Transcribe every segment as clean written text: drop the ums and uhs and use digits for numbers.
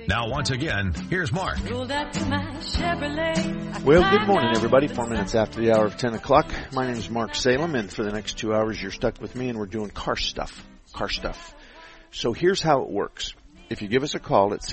Now, once again, here's Mark. Well, good morning, everybody. 4 minutes after the hour of 10 o'clock. My name is Mark Salem, and for the next 2 hours, you're stuck with me, and we're doing car stuff. So here's how it works. If you give us a call at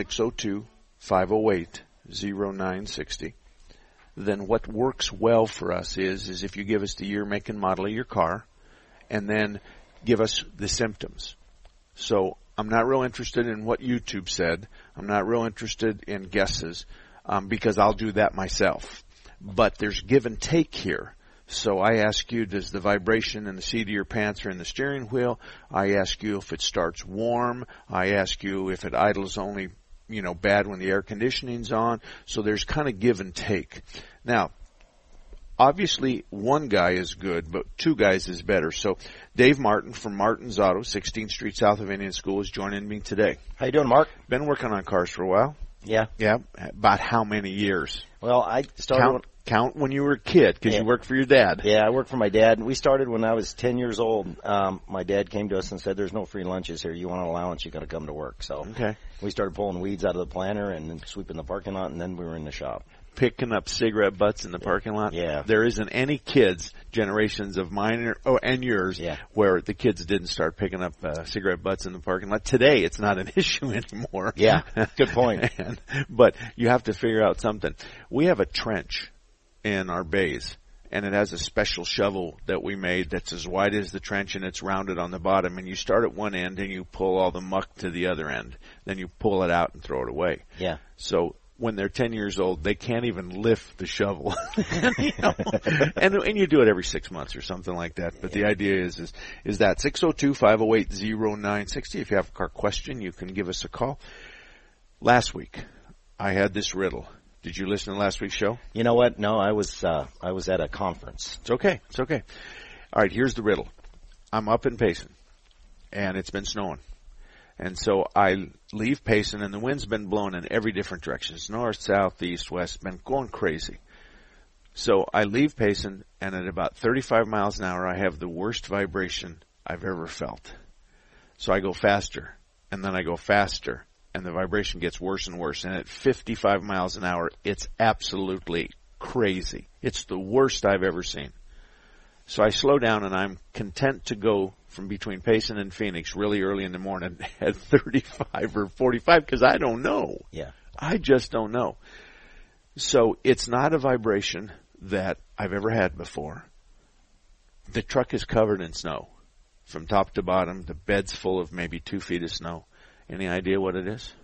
602-508-0960, then what works well for us is if you give us the year, make, and model of your car, and then give us the symptoms. So I'm not real interested in what YouTube said. I'm not real interested in guesses because I'll do that myself. But there's give and take here. So I ask you, does the vibration in the seat of your pants or in the steering wheel? I ask you if it starts warm. I ask you if it idles only, bad when the air conditioning's on. So there's kind of give and take. Now, obviously, one guy is good, but two guys is better. So Dave Martin from Martin's Auto, 16th Street south of Indian School, is joining me today. How you doing, Mark? Been working on cars for a while. Yeah. Yeah. About how many years? Well, I started... Count when you were a kid, because you worked for your dad. Yeah, I worked for my dad. We started when I was 10 years old. My dad came to us and said, there's no free lunches here. You want an allowance, you got to come to work. So we started pulling weeds out of the planter and then sweeping the parking lot, and then we were in the shop. Picking up cigarette butts in the parking lot? Yeah. There isn't any kids, generations of mine and yours, where the kids didn't start picking up cigarette butts in the parking lot. Today, it's not an issue anymore. Yeah, good point. But you have to figure out something. We have a trench in our bays, and it has a special shovel that we made that's as wide as the trench, and it's rounded on the bottom. And you start at one end, and you pull all the muck to the other end. Then you pull it out and throw it away. Yeah. So when they're 10 years old, they can't even lift the shovel. And you do it every 6 months or something like that. But the idea is that 602-508-0960. If you have a car question, you can give us a call. Last week, I had this riddle. Did you listen to last week's show? You know what? No, I was at a conference. It's okay. All right, here's the riddle. I'm up in Payson, and it's been snowing. And so I leave Payson, and the wind's been blowing in every different direction. It's north, south, east, west, been going crazy. So I leave Payson, and at about 35 miles an hour, I have the worst vibration I've ever felt. So I go faster, and then I go faster, and the vibration gets worse and worse. And at 55 miles an hour, it's absolutely crazy. It's the worst I've ever seen. So I slow down, and I'm content to go from between Payson and Phoenix really early in the morning at 35 or 45 because I don't know. Yeah. I just don't know. So it's not a vibration that I've ever had before. The truck is covered in snow from top to bottom. The bed's full of maybe 2 feet of snow. Any idea what it is?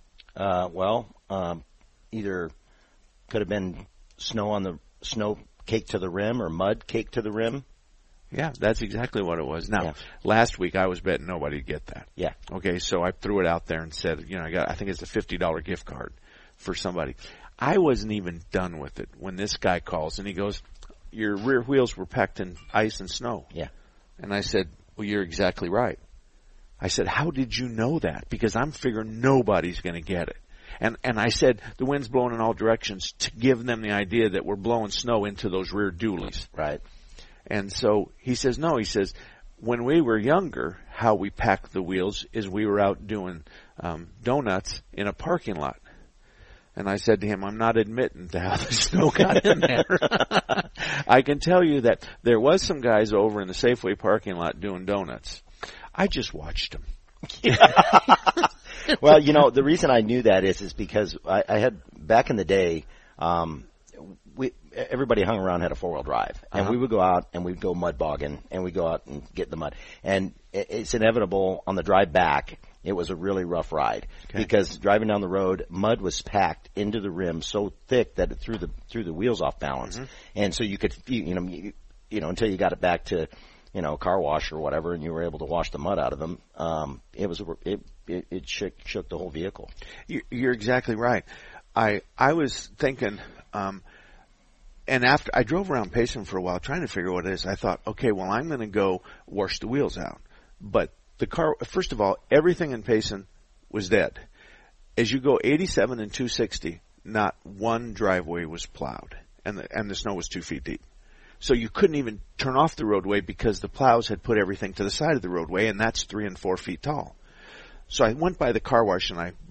Either could have been snow caked to the rim or mud caked to the rim. Yeah, that's exactly what it was. Now, last week I was betting nobody'd get that. Yeah. Okay, so I threw it out there and said, I think it's a $50 gift card for somebody. I wasn't even done with it when this guy calls and he goes, your rear wheels were packed in ice and snow. Yeah. And I said, well, you're exactly right. I said, how did you know that? Because I'm figuring nobody's going to get it. And I said, the wind's blowing in all directions to give them the idea that we're blowing snow into those rear dualies. Right. And so he says, no, he says, when we were younger, how we packed the wheels is we were out doing donuts in a parking lot. And I said to him, I'm not admitting to how the snow got in there. I can tell you that there was some guys over in the Safeway parking lot doing donuts. I just watched them. Well, the reason I knew that is because I had, back in the day, everybody hung around had a 4-wheel drive. And we would go out and we'd go mud bogging and we'd go out and get the mud. And it's inevitable on the drive back, it was a really rough ride. Okay. Because driving down the road, mud was packed into the rim so thick that it threw the wheels off balance. Mm-hmm. And so you could, until you got it back to, car wash or whatever, and you were able to wash the mud out of them, it shook the whole vehicle. You're exactly right. I was thinking, and after I drove around Payson for a while trying to figure what it is, I thought, okay, well, I'm going to go wash the wheels out. But the car, first of all, everything in Payson was dead. As you go 87 and 260, not one driveway was plowed, and the snow was 2 feet deep. So you couldn't even turn off the roadway because the plows had put everything to the side of the roadway, and that's 3 and 4 feet tall. So I went by the car wash and I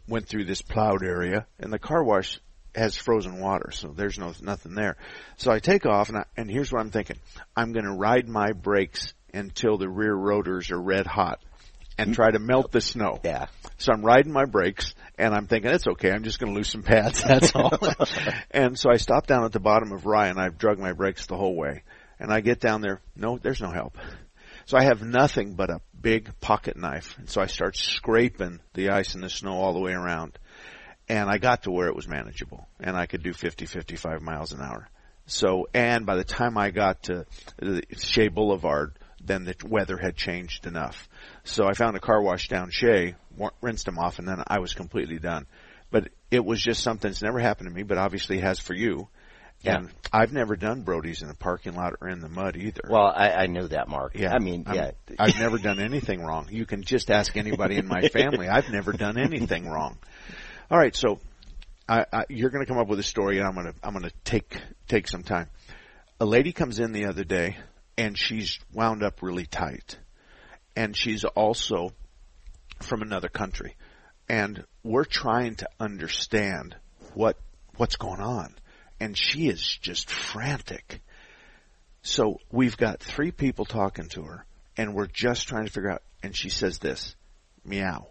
went through this plowed area, and the car wash has frozen water, so there's nothing there. So I take off, and here's what I'm thinking. I'm going to ride my brakes until the rear rotors are red hot and try to melt the snow. Yeah. So I'm riding my brakes, and I'm thinking, it's okay, I'm just going to lose some pads, that's all. And so I stop down at the bottom of Rye, and I've drug my brakes the whole way. And I get down there, no, there's no help. So I have nothing but a big pocket knife. And so I start scraping the ice and the snow all the way around. And I got to where it was manageable. And I could do 50, 55 miles an hour. So, and by the time I got to Shea Boulevard, then the weather had changed enough. So I found a car wash down Shea, rinsed them off, and then I was completely done. But it was just something that's never happened to me, but obviously has for you. Yeah. And I've never done Brody's in a parking lot or in the mud either. Well, I knew that, Mark. Yeah. I mean, I've never done anything wrong. You can just ask anybody in my family. I've never done anything wrong. All right, so you're going to come up with a story, and I'm going to take some time. A lady comes in the other day, and she's wound up really tight, and she's also from another country, and we're trying to understand what's going on. And she is just frantic. So we've got 3 people talking to her, and we're just trying to figure out, and she says this, meow.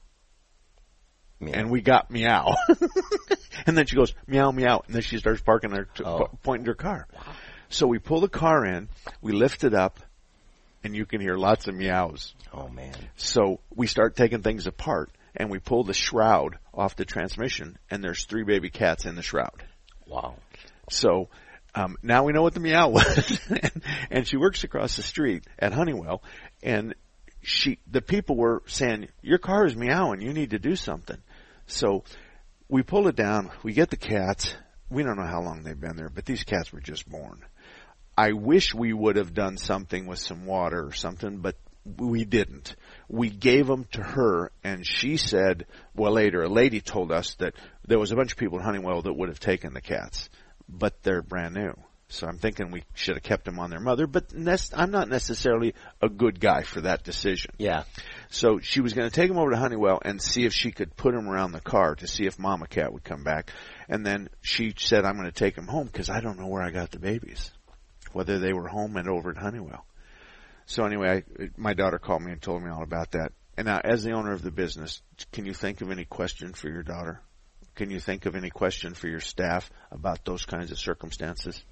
Meow. And we got meow. And then she goes, meow, meow, and then she starts pointing to her car. Wow. So we pull the car in, we lift it up, and you can hear lots of meows. Oh, man. So we start taking things apart, and we pull the shroud off the transmission, and there's 3 baby cats in the shroud. Wow. So now we know what the meow was. And she works across the street at Honeywell, and the people were saying, your car is meowing, you need to do something. So we pull it down, we get the cats. We don't know how long they've been there, but these cats were just born. I wish we would have done something with some water or something, but we didn't. We gave them to her, and she said, well, later, a lady told us that there was a bunch of people at Honeywell that would have taken the cats, but they're brand new. So I'm thinking we should have kept them on their mother, but I'm not necessarily a good guy for that decision. Yeah. So she was going to take them over to Honeywell and see if she could put them around the car to see if Mama Cat would come back. And then she said, I'm going to take them home because I don't know where I got the babies, whether they were home and over at Honeywell. So anyway, my daughter called me and told me all about that. And now, as the owner of the business, can you think of any question for your daughter? Can you think of any question for your staff about those kinds of circumstances?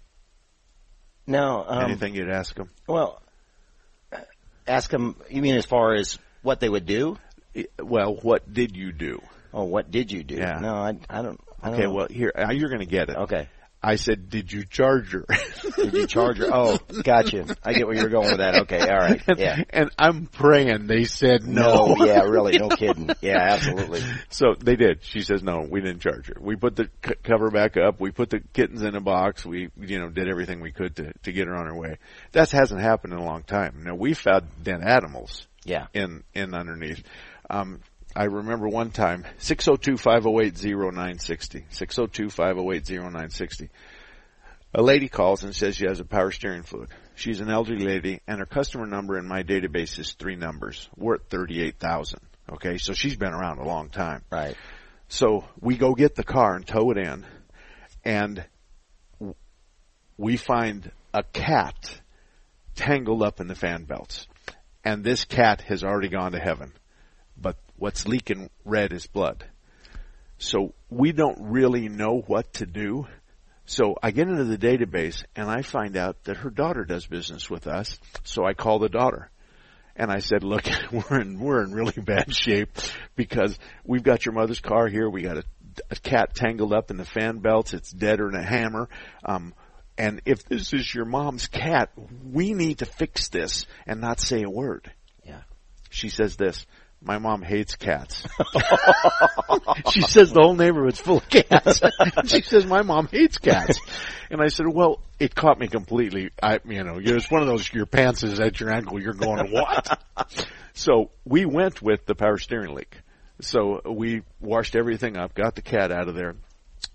No. Anything you'd ask them? Well, ask them, you mean as far as what they would do? Well, what did you do? Oh, what did you do? Yeah. No, I don't Okay, know. well, here, you're going to get it. Okay. I said, did you charge her? Did you charge her? Oh, gotcha. I get where you're going with that. Okay, all right. Yeah. And I'm praying they said no. Yeah, really, no kidding. Yeah, absolutely. So they did. She says, no, we didn't charge her. We put the cover back up. We put the kittens in a box. We, did everything we could to get her on her way. That hasn't happened in a long time. Now, we found dead animals. Yeah. In underneath. I remember one time, 602-508-0960. 602-508-0960. A lady calls and says she has a power steering fluid. She's an elderly lady, and her customer number in my database is 3 numbers. We're at 38,000. Okay, so she's been around a long time. Right. So we go get the car and tow it in, and we find a cat tangled up in the fan belts. And this cat has already gone to heaven. But what's leaking red is blood. So we don't really know what to do. So I get into the database and I find out that her daughter does business with us. So I call the daughter and I said, look, we're in really bad shape because we've got your mother's car here. We got a cat tangled up in the fan belts. It's deader than a hammer. And if this is your mom's cat, we need to fix this and not say a word. Yeah. She says this. My mom hates cats. She says the whole neighborhood's full of cats. She says my mom hates cats. And I said, well, it caught me completely. It's one of those, your pants is at your ankle. You're going, what? So we went with the power steering leak. So we washed everything up, got the cat out of there.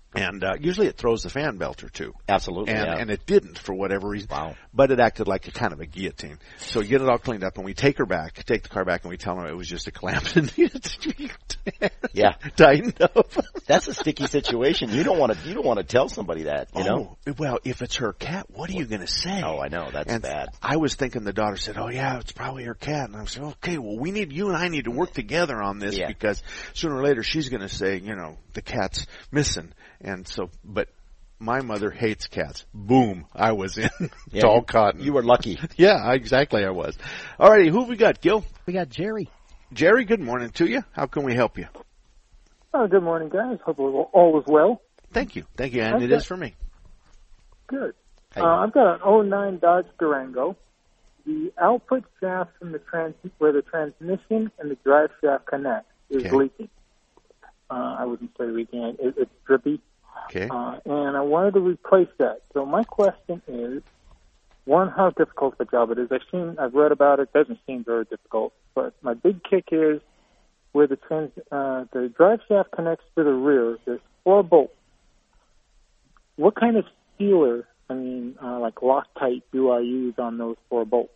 And usually it throws the fan belt or two. Absolutely, and it didn't for whatever reason. Wow. But it acted like a kind of a guillotine. So we get it all cleaned up, and we take the car back, and we tell them it was just a clamp and needed to be tightened up. That's a sticky situation. You don't want to tell somebody that, you know? Well, if it's her cat, what are you going to say? Oh, I know. That's bad. I was thinking the daughter said, oh, yeah, it's probably her cat. And I said, okay, well, you and I need to work together on this because sooner or later she's going to say, the cat's missing. And so, but my mother hates cats. Boom, I was in tall cotton. You were lucky. Yeah, exactly, I was. All righty, who have we got, Gil? We got Jerry. Jerry, good morning to you. How can we help you? Good morning, guys. Hope all is well. Thank you. And it is for me. Good. I've got an 09 Dodge Durango. The output shaft from where the transmission and the drive shaft connect is leaking. I wouldn't say leaking. It's drippy. Okay. And I wanted to replace that. So my question is, one, how difficult of a job it is. I've read about it. It doesn't seem very difficult. But my big kick is where the drive shaft connects to the rear, there's 4 bolts. What kind of sealer, like Loctite, do I use on those 4 bolts?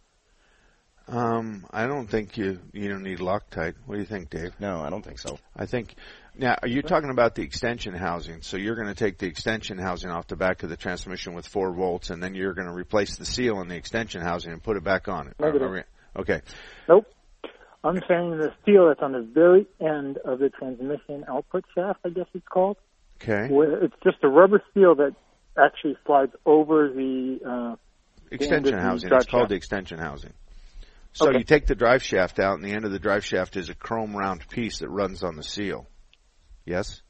I don't think you don't need Loctite. What do you think, Dave? No, I don't think so. I think, now, are you talking about the extension housing? So you're going to take the extension housing off the back of the transmission with 4 volts, and then you're going to replace the seal in the extension housing and put it back on it. Negative. Okay. Nope. I'm saying the steel that's on the very end of the transmission output shaft, I guess it's called. Okay. Where it's just a rubber seal that actually slides over the extension housing. It's called the extension housing. So you take the drive shaft out, and the end of the drive shaft is a chrome round piece that runs on the seal. Yes?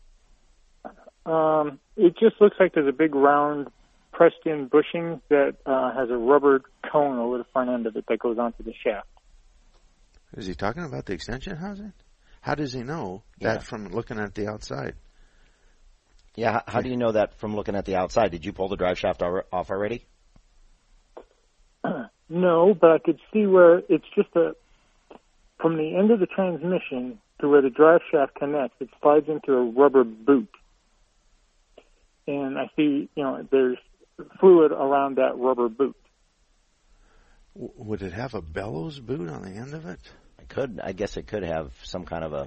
It just looks like there's a big round pressed-in bushing that has a rubber cone over the front end of it that goes onto the shaft. Is he talking about the extension housing? How does he know that from looking at the outside? Yeah, how do you know that from looking at the outside? Did you pull the drive shaft off already? No, but I could see where it's just from the end of the transmission to where the drive shaft connects, it slides into a rubber boot. And I see, there's fluid around that rubber boot. Would it have a bellows boot on the end of it? I guess it could have some kind of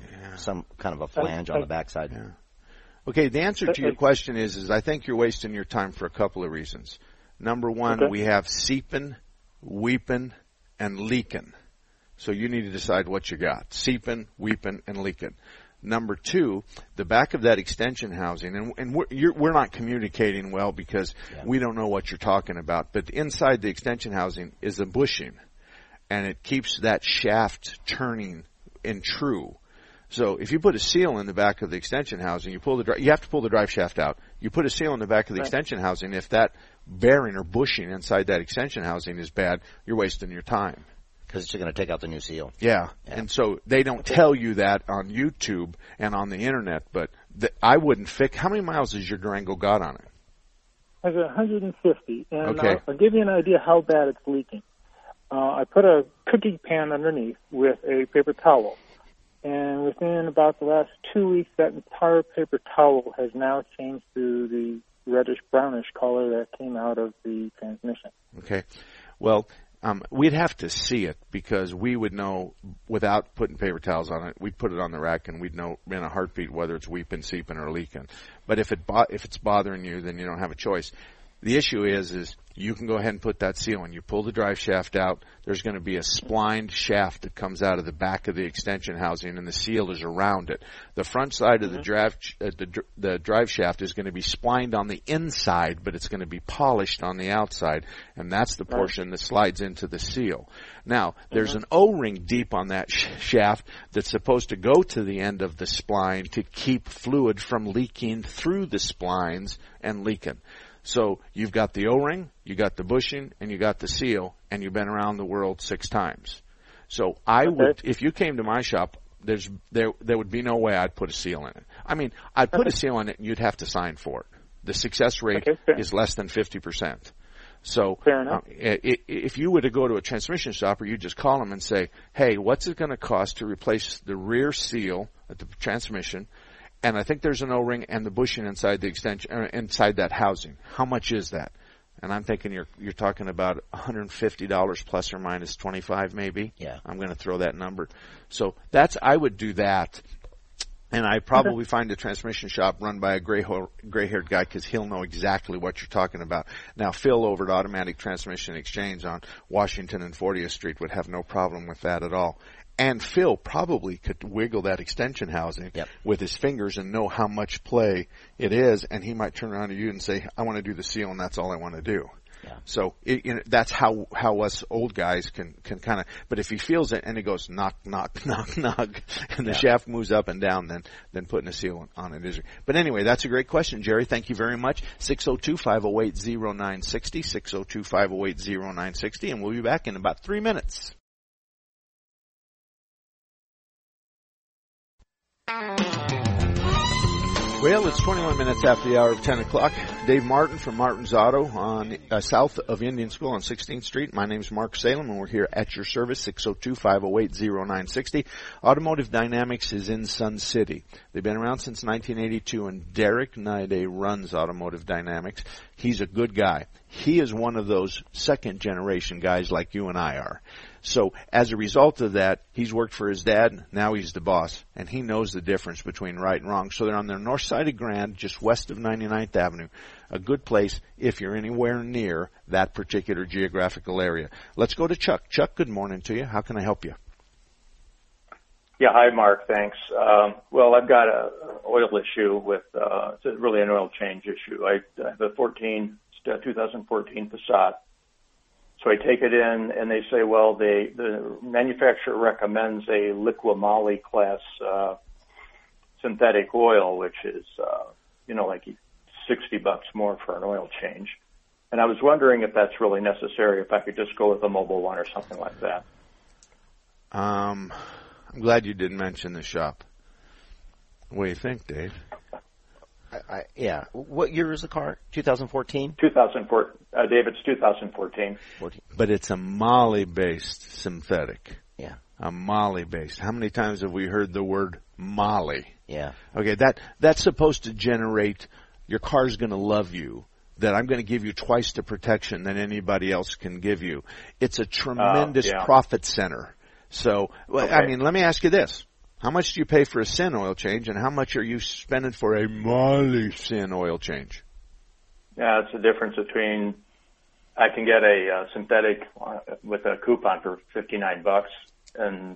a flange on the backside. Yeah. Okay, the answer to your question is I think you're wasting your time for a couple of reasons. Number one, we have seeping, weeping, and leaking. So you need to decide what you got. Seeping, weeping, and leaking. Number two, the back of that extension housing, and we're not communicating well because we don't know what you're talking about, but inside the extension housing is a bushing, and it keeps that shaft turning and true. So if you put a seal in the back of the extension housing, you have to pull the drive shaft out. You put a seal in the back of the extension housing. If that bearing or bushing inside that extension housing is bad, you're wasting your time. Because it's going to take out the new seal. Yeah. And so they don't tell you that on YouTube and on the internet, but I wouldn't fix. How many miles has your Durango got on it? I got 150, and I'll give you an idea how bad it's leaking. I put a cookie pan underneath with a paper towel, and within about the last 2 weeks, that entire paper towel has now changed to the reddish-brownish color that came out of the transmission. Okay. Well, we'd have to see it because we would know without putting paper towels on it. We'd put it on the rack and we'd know in a heartbeat whether it's weeping, seeping, or leaking. But if it's bothering you, then you don't have a choice. The issue is you can go ahead and put that seal in. You pull the drive shaft out. There's going to be a splined shaft that comes out of the back of the extension housing, and the seal is around it. The front side of the drive shaft is going to be splined on the inside, but it's going to be polished on the outside, and that's the portion that slides into the seal. Now, there's an O-ring deep on that shaft that's supposed to go to the end of the spline to keep fluid from leaking through the splines and leaking. So you've got the O-ring, you got the bushing, and you got the seal, and you've been around the world 6 times. So I would, if you came to my shop, there would be no way I'd put a seal in it. I mean, I'd put a seal in it, and you'd have to sign for it. The success rate is less than 50%. So if you were to go to a transmission shop, or you just call them and say, hey, what's it going to cost to replace the rear seal at the transmission and I think there's an O-ring and the bushing inside the extension, inside that housing. How much is that? And I'm thinking you're talking about $150 plus or minus 25 maybe. Yeah. I'm going to throw that number. So I would do that. And I probably find a transmission shop run by a gray-haired guy because he'll know exactly what you're talking about. Now, Phil over at Automatic Transmission Exchange on Washington and 40th Street would have no problem with that at all. And Phil probably could wiggle that extension housing with his fingers and know how much play it is, and he might turn around to you and say, I want to do the seal, and that's all I want to do. Yeah. So that's how us old guys can kind of. But if he feels it and he goes knock knock knock knock, and the shaft moves up and down, then putting a seal on it is. But anyway, that's a great question, Jerry. Thank you very much. 602-508-0960, 602-508-0960, and we'll be back in about 3 minutes. Well, it's 21 minutes after the hour of 10 o'clock. Dave Martin from Martin's Auto on south of Indian School on 16th Street. My name's Mark Salem, and we're here at your service, 602-508-0960. Automotive Dynamics is in Sun City. They've been around since 1982, and Derek Nide runs Automotive Dynamics. He's a good guy. He is one of those second-generation guys like you and I are. So as a result of that, he's worked for his dad. Now he's the boss, and he knows the difference between right and wrong. So they're on the north side of Grand, just west of 99th Avenue. A good place if you're anywhere near that particular geographical area. Let's go to Chuck. Chuck, good morning to you. How can I help you? Yeah, hi, Mark. Thanks. Well, I've got an oil issue with, it's really an oil change issue. I have a 2014 Passat. So I take it in, and they say, well, the manufacturer recommends a Liqui-Moly class synthetic oil, which is, like $60 more for an oil change. And I was wondering if that's really necessary, if I could just go with a Mobil one or something like that. I'm glad you didn't mention the shop. What do you think, Dave? Yeah. What year is the car? 2014? 2014. Dave, it's 2014. But it's a moly-based synthetic. Yeah. A moly-based. How many times have we heard the word moly? Yeah. Okay, that's supposed to generate your car's going to love you, that I'm going to give you twice the protection than anybody else can give you. It's a tremendous profit center. So, I mean, let me ask you this. How much do you pay for a Sin oil change, and how much are you spending for a Moly Sin oil change? Yeah, it's the difference between, I can get a synthetic with a coupon for $59 and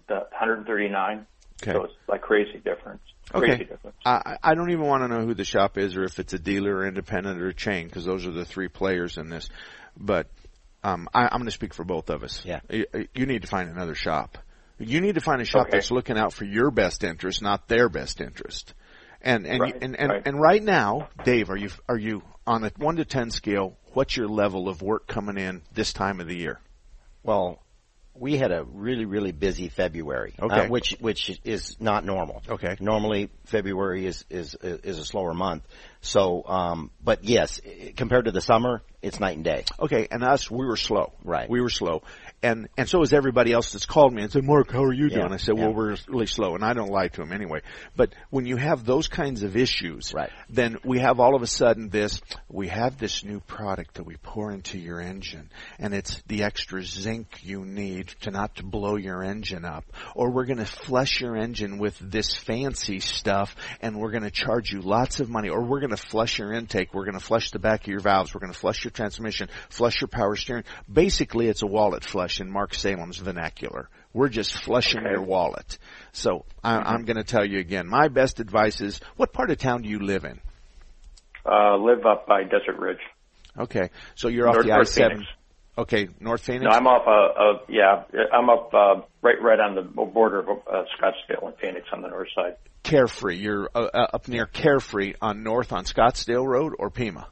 $139. Okay. So it's like crazy difference. Okay. Difference. I don't even want to know who the shop is or if it's a dealer or independent or chain, because those are the three players in this. But I'm going to speak for both of us. Yeah. You need to find another shop. You need to find a shop that's looking out for your best interest, not their best interest. And right now, Dave, are you on a 1 to 10 scale? What's your level of work coming in this time of the year? Well, we had a really, really busy February, which is not normal. Okay. Normally, February is a slower month. So, but yes, compared to the summer, it's night and day. Okay, and us, we were slow. Right. We were slow. And so is everybody else that's called me and said, Mark, how are you doing? I said, well, we're really slow, and I don't lie to them anyway. But when you have those kinds of issues, then we have all of a sudden we have this new product that we pour into your engine, and it's the extra zinc you need to not to blow your engine up. Or we're going to flush your engine with this fancy stuff, and we're going to charge you lots of money. Or we're going to flush your intake. We're going to flush the back of your valves. We're going to flush your transmission, flush your power steering. Basically, it's a wallet flush in Mark Salem's vernacular. We're just flushing your wallet. So I'm going to tell you again, my best advice is, what part of town do you live in? Live up by Desert Ridge. Okay, so you're off the I-7. Phoenix. Okay, North Phoenix? No, I'm off I'm up right on the border of Scottsdale and Phoenix on the north side. Carefree. You're up near Carefree on Scottsdale Road or Pima?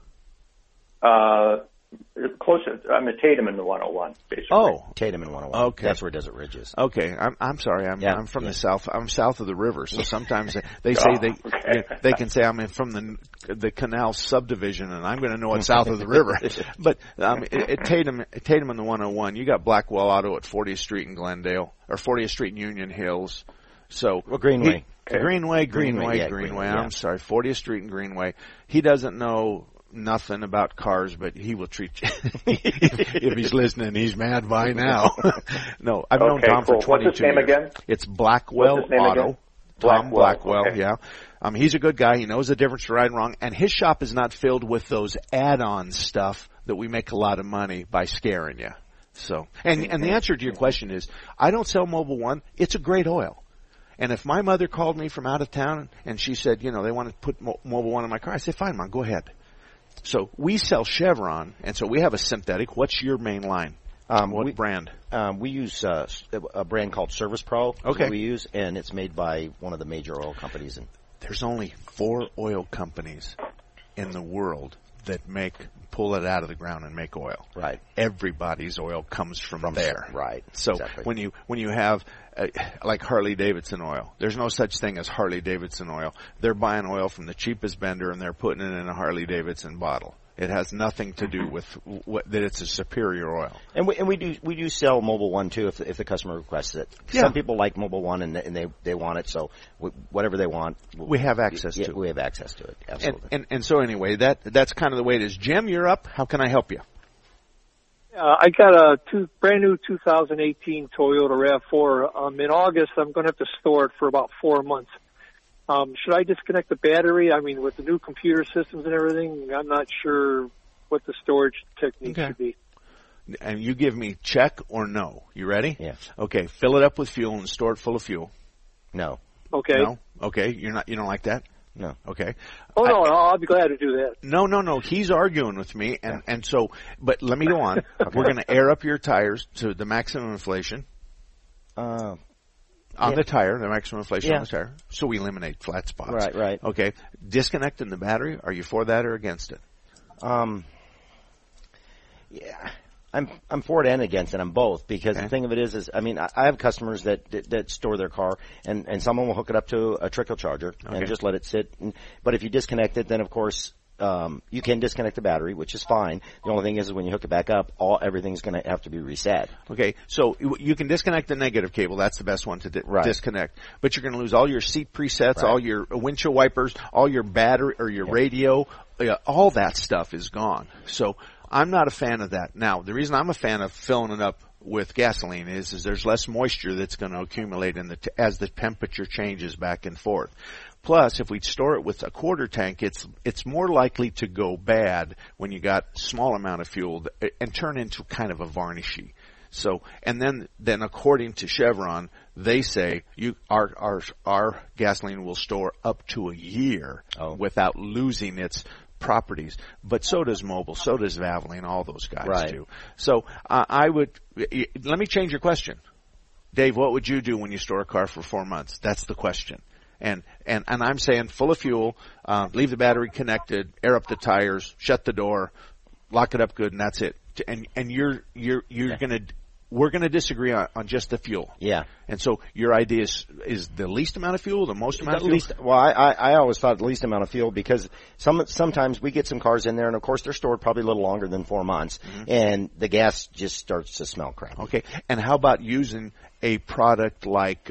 Closer. I'm at Tatum in the 101, basically. Oh, Tatum in 101. Okay, that's where Desert Ridge is. Okay, I'm sorry. I'm from the south. I'm south of the river, so sometimes they say they can say I'm from the Canal subdivision, and I'm going to know what's south of the river. But at Tatum in the 101, you got Blackwell Auto at 40th Street in Glendale or 40th Street in Union Hills. So Greenway. Okay. Greenway. Yeah. I'm sorry, 40th Street and Greenway. He doesn't know nothing about cars, but he will treat you. If he's listening, he's mad by now. No, I've known Tom for 22 What's his name years. again? It's Blackwell What's his name Auto. again? Tom Blackwell, okay. yeah. He's a good guy. He knows the difference between right and wrong, and his shop is not filled with those add-on stuff that we make a lot of money by scaring you. So, and the answer to your question is, I don't sell Mobil 1. It's a great oil. And if my mother called me from out of town and she said, they want to put Mobil 1 in my car, I say, fine, Mom, go ahead. So we sell Chevron, and so we have a synthetic. What's your main line? What brand? We use a brand called Service Pro. Okay. We use, and it's made by one of the major oil companies. There's only 4 oil companies in the world that pull it out of the ground and make oil. Right. Everybody's oil comes from there. Right. So exactly. when you have like Harley Davidson oil, there's no such thing as Harley Davidson oil. They're buying oil from the cheapest vendor and they're putting it in a Harley Davidson bottle. It has nothing to do with that it's a superior oil. And we do sell Mobil 1 too if the customer requests it. Yeah. Some people like Mobil 1 and they want it, so whatever they want, we have access to it. We have access to it. Absolutely. And so anyway, that's kind of the way it is. Jim, you're up. How can I help you? I got a brand new 2018 Toyota RAV4. In August, I'm going to have to store it for about 4 months. Should I disconnect the battery? I mean, with the new computer systems and everything, I'm not sure what the storage technique should be. And you give me check or no. You ready? Yeah. Okay. Fill it up with fuel and store it full of fuel. No. Okay. No. Okay. You don't like that? No. Okay. Oh, no, I'll be glad to do that. No. He's arguing with me, and so, but let me go on. Okay. We're going to air up your tires to the maximum inflation. On the tire, the maximum inflation on the tire. So we eliminate flat spots. Right. Okay. Disconnecting the battery, are you for that or against it? Yeah. I'm for it and against it. I'm both because the thing of it is I mean, I have customers that store their car and someone will hook it up to a trickle charger and just let it sit. But if you disconnect it, then of course, you can disconnect the battery, which is fine. The only thing is when you hook it back up, everything's going to have to be reset. Okay, so you can disconnect the negative cable. That's the best one to disconnect. But you're going to lose all your seat presets, all your windshield wipers, all your battery or your radio. All that stuff is gone. So I'm not a fan of that. Now, the reason I'm a fan of filling it up with gasoline is there's less moisture that's going to accumulate as the temperature changes back and forth. Plus, if we store it with a quarter tank, it's more likely to go bad when you got small amount of fuel and turn into kind of a varnishy. So, and then according to Chevron, they say our gasoline will store up to a year without losing its properties, but so does Mobil, so does Valvoline, all those guys do. So let me change your question. Dave, what would you do when you store a car for 4 months? That's the question. And I'm saying full of fuel, leave the battery connected, air up the tires, shut the door, lock it up good, and that's it. And we're gonna disagree on just the fuel. Yeah. And so your idea is the least amount of fuel, the most amount of fuel? Well, I always thought the least amount of fuel because sometimes we get some cars in there and of course they're stored probably a little longer than 4 months and the gas just starts to smell crap. Okay. And how about using a product like,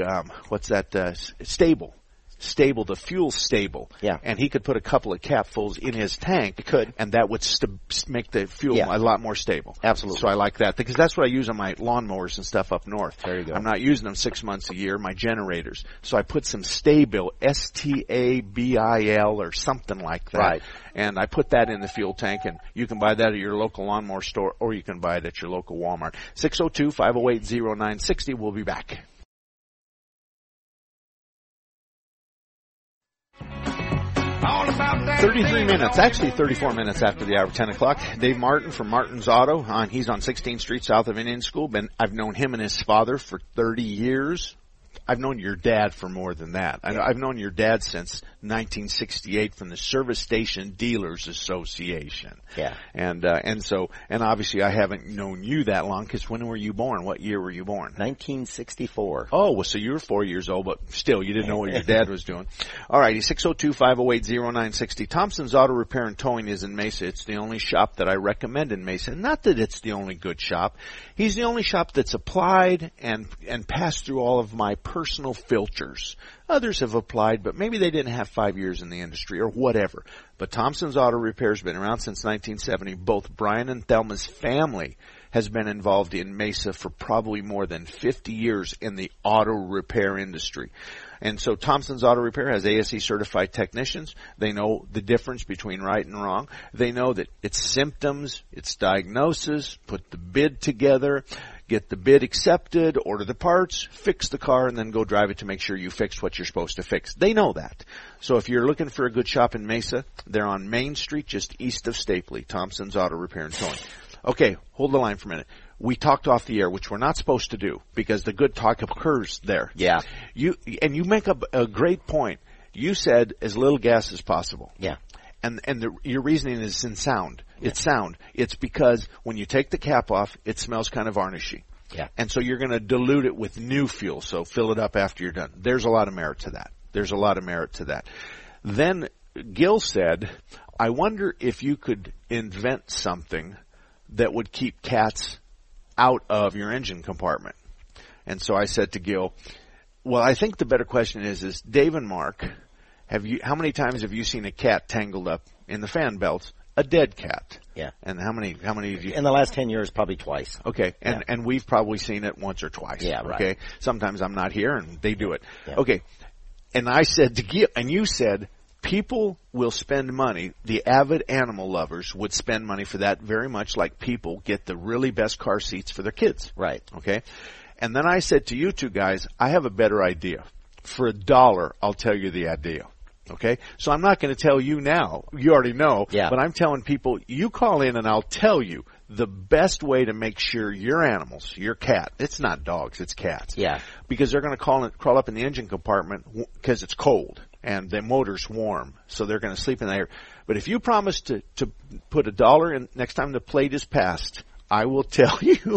Stable, the fuel Stable. Yeah. And he could put a couple of capfuls in his tank. It could. And that would make the fuel a lot more stable. Absolutely. So I like that because that's what I use on my lawnmowers and stuff up north. There you go. I'm not using them 6 months a year, my generators. So I put some Stabil, Stabil or something like that. Right. And I put that in the fuel tank and you can buy that at your local lawnmower store or you can buy it at your local Walmart. 602-508-0960. We'll be back. 33 minutes, actually 34 minutes after the hour of 10 o'clock. Dave Martin from Martin's Auto. He's on 16th Street south of Indian School. I've known him and his father for 30 years. I've known your dad for more than that. I've known your dad since 1968 from the Service Station Dealers Association. Yeah. And obviously I haven't known you that long because when were you born? What year were you born? 1964. Oh, well, so you were 4 years old, but still you didn't know what your dad was doing. All righty, 602-508-0960. Thompson's Auto Repair and Towing is in Mesa. It's the only shop that I recommend in Mesa. Not that it's the only good shop. He's the only shop that's applied and passed through all of my personal filters. Others have applied, but maybe they didn't have 5 years in the industry or whatever. But Thompson's Auto Repair has been around since 1970. Both Brian and Thelma's family has been involved in Mesa for probably more than 50 years in the auto repair industry. And so Thompson's Auto Repair has ASE certified technicians. They know the difference between right and wrong. They know that it's symptoms, it's diagnosis, put the bid together, get the bid accepted, order the parts, fix the car, and then go drive it to make sure you fixed what you're supposed to fix. They know that. So if you're looking for a good shop in Mesa, they're on Main Street just east of Stapley, Thompson's Auto Repair and Towing. Okay, hold the line for a minute. We talked off the air, which we're not supposed to do because the good talk occurs there. Yeah. You make a great point. You said as little gas as possible. Yeah. And your reasoning is in sound. Yeah. It's sound. It's because when you take the cap off, it smells kind of varnishy. Yeah. And so you're going to dilute it with new fuel. So fill it up after you're done. There's a lot of merit to that. Then Gil said, I wonder if you could invent something that would keep cats out of your engine compartment. And so I said to Gil, well, I think the better question is Dave and Mark, how many times have you seen a cat tangled up in the fan belts? A dead cat. Yeah. And how many have you? In the last 10 years, probably twice. Okay. And we've probably seen it once or twice. Yeah, right. Okay. Sometimes I'm not here and they do it. Yeah. Okay. And I said to Gil, and you said, people will spend money, the avid animal lovers would spend money for that very much like people get the really best car seats for their kids. Right. Okay? And then I said to you two guys, I have a better idea. For $1, I'll tell you the idea. Okay? So I'm not going to tell you now. You already know. Yeah. But I'm telling people, you call in and I'll tell you the best way to make sure your animals, your cat, it's not dogs, it's cats. Yeah. Because they're going to crawl up in the engine compartment because it's cold. And the motor's warm, so they're going to sleep in there. But if you promise to put $1 in next time the plate is passed, I will tell you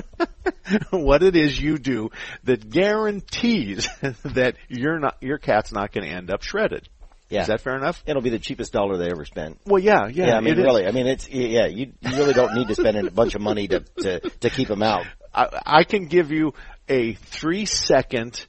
what it is you do that guarantees that your cat's not going to end up shredded. Yeah. Is that fair enough? It'll be the cheapest $1 they ever spent. Well, yeah. I mean, really. I mean, you really don't need to spend a bunch of money to keep them out. I can give you a 3-second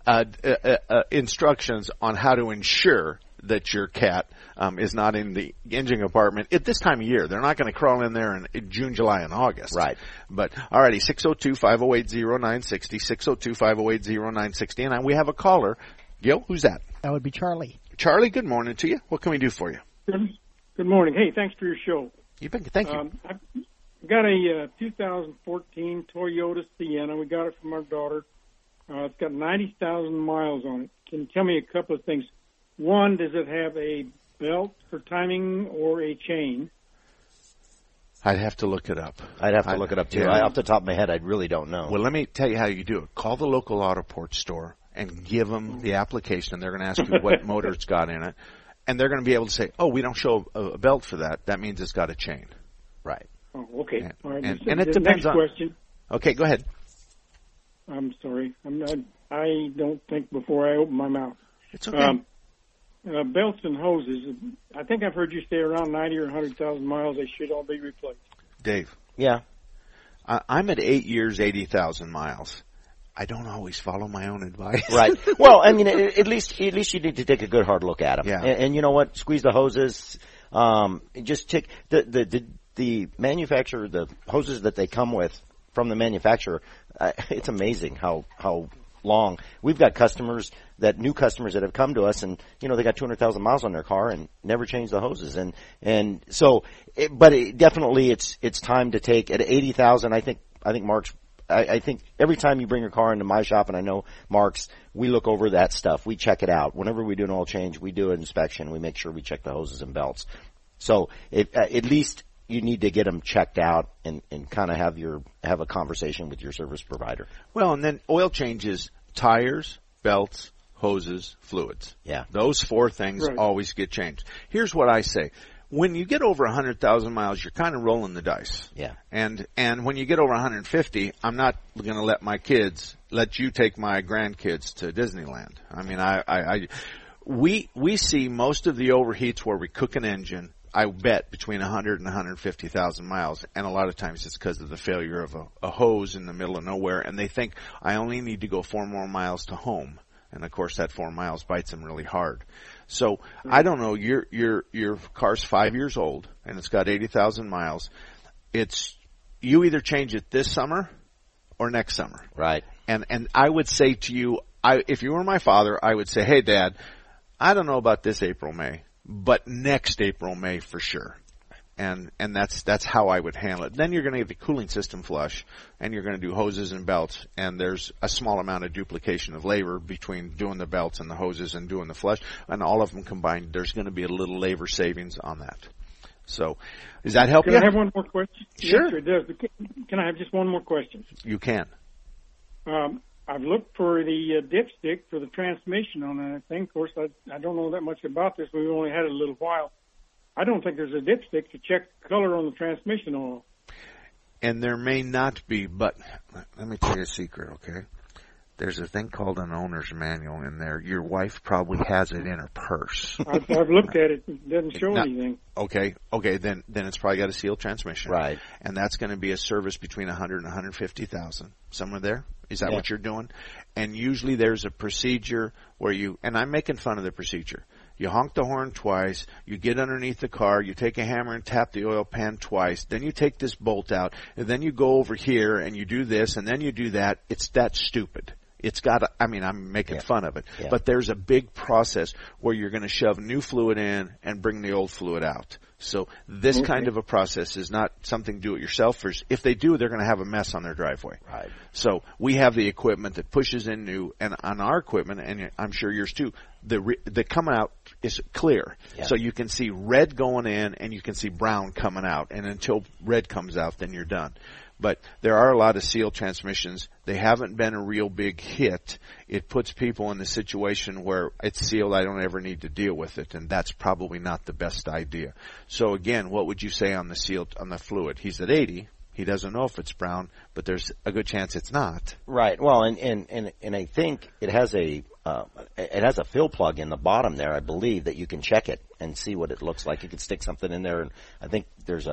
instructions on how to ensure that your cat is not in the engine compartment at this time of year. They're not going to crawl in there in June, July, and August. Right. But, alrighty, 602-508-0960, 602-508-0960, and we have a caller. Gil, who's that? That would be Charlie. Charlie, good morning to you. What can we do for you? Good morning. Hey, thanks for your show. Thank you. I've got a 2014 Toyota Sienna. We got it from our daughter. It's got 90,000 miles on it. Can you tell me a couple of things? One, does it have a belt for timing or a chain? I'd have to look it up. I'd have to look it up, too. Yeah. Off the top of my head, I really don't know. Well, let me tell you how you do it. Call the local Autoport store and give them the application. They're going to ask you what motor it's got in it. And they're going to be able to say, oh, we don't show a belt for that. That means it's got a chain. Right. Oh, okay. And, all right. and it depends next question. Okay, go ahead. I'm sorry. I don't think before I open my mouth. It's okay. Belts and hoses. I think I've heard you say around 90 or 100,000 miles. They should all be replaced. Dave. Yeah. I'm at 8 years, 80,000 miles. I don't always follow my own advice. Right. Well, I mean, at least you need to take a good hard look at them. Yeah. And you know what? Squeeze the hoses. Just take the manufacturer, the hoses that they come with from the manufacturer. It's amazing how long. We've got new customers that have come to us, and they got 200,000 miles on their car and never changed the hoses. And so, definitely it's time to take at 80,000. I think Mark's. I think every time you bring your car into my shop, and I know Mark's, we look over that stuff. We check it out. Whenever we do an oil change, we do an inspection. We make sure we check the hoses and belts. So at least you need to get them checked out and kind of have a conversation with your service provider. Well, and then oil changes, tires, belts, hoses, fluids. Yeah. Those 4 things always get changed. Here's what I say. When you get over 100,000 miles, you're kind of rolling the dice. Yeah. And when you get over 150, I'm not going to let you take my grandkids to Disneyland. I mean, we see most of the overheats where we cook an engine I bet, between 100 and 150,000 miles, and a lot of times it's because of the failure of a hose in the middle of nowhere, and they think, I only need to go 4 more miles to home. And of course that 4 miles bites them really hard. So I don't know, your car's 5 years old and it's got 80,000 miles. You either change it this summer or next summer. Right. And I would say to you, if you were my father, I would say, hey Dad, I don't know about this April, May, but next April, May for sure. And that's how I would handle it. Then you're going to get the cooling system flush, and you're going to do hoses and belts, and there's a small amount of duplication of labor between doing the belts and the hoses and doing the flush, and all of them combined, there's going to be a little labor savings on that. So, does that help you? Can I have one more question? Sure. Yes, it does. Can I have just one more question? You can. I've looked for the dipstick for the transmission on that thing. Of course, I don't know that much about this. We've only had it a little while. I don't think there's a dipstick to check the color on the transmission oil. And there may not be, but let me tell you a secret, okay? There's a thing called an owner's manual in there. Your wife probably has it in her purse. I've looked at it. It doesn't show anything. Okay, then it's probably got a sealed transmission. Right. And that's going to be a service between 100 and 150,000. Somewhere there? Is that what you're doing? And usually there's a procedure where and I'm making fun of the procedure. You honk the horn twice, you get underneath the car, you take a hammer and tap the oil pan twice, then you take this bolt out, and then you go over here and you do this, and then you do that. It's that stupid. It's I'm making fun of it. Yeah. But there's a big process where you're going to shove new fluid in and bring the old fluid out. So this kind of a process is not something do-it-yourselfers. If they do, they're going to have a mess on their driveway. Right. So we have the equipment that pushes in new, and on our equipment, and I'm sure yours too, the come out is clear. Yeah. So you can see red going in and you can see brown coming out. And until red comes out, then you're done. But there are a lot of sealed transmissions. They haven't been a real big hit. It puts people in the situation where it's sealed, I don't ever need to deal with it, and that's probably not the best idea. So again, what would you say on the fluid? He's at 80. He doesn't know if it's brown, but there's a good chance it's not. Right. Well, and I think it has a fill plug in the bottom there, I believe, that you can check it and see what it looks like. You can stick something in there, and I think there's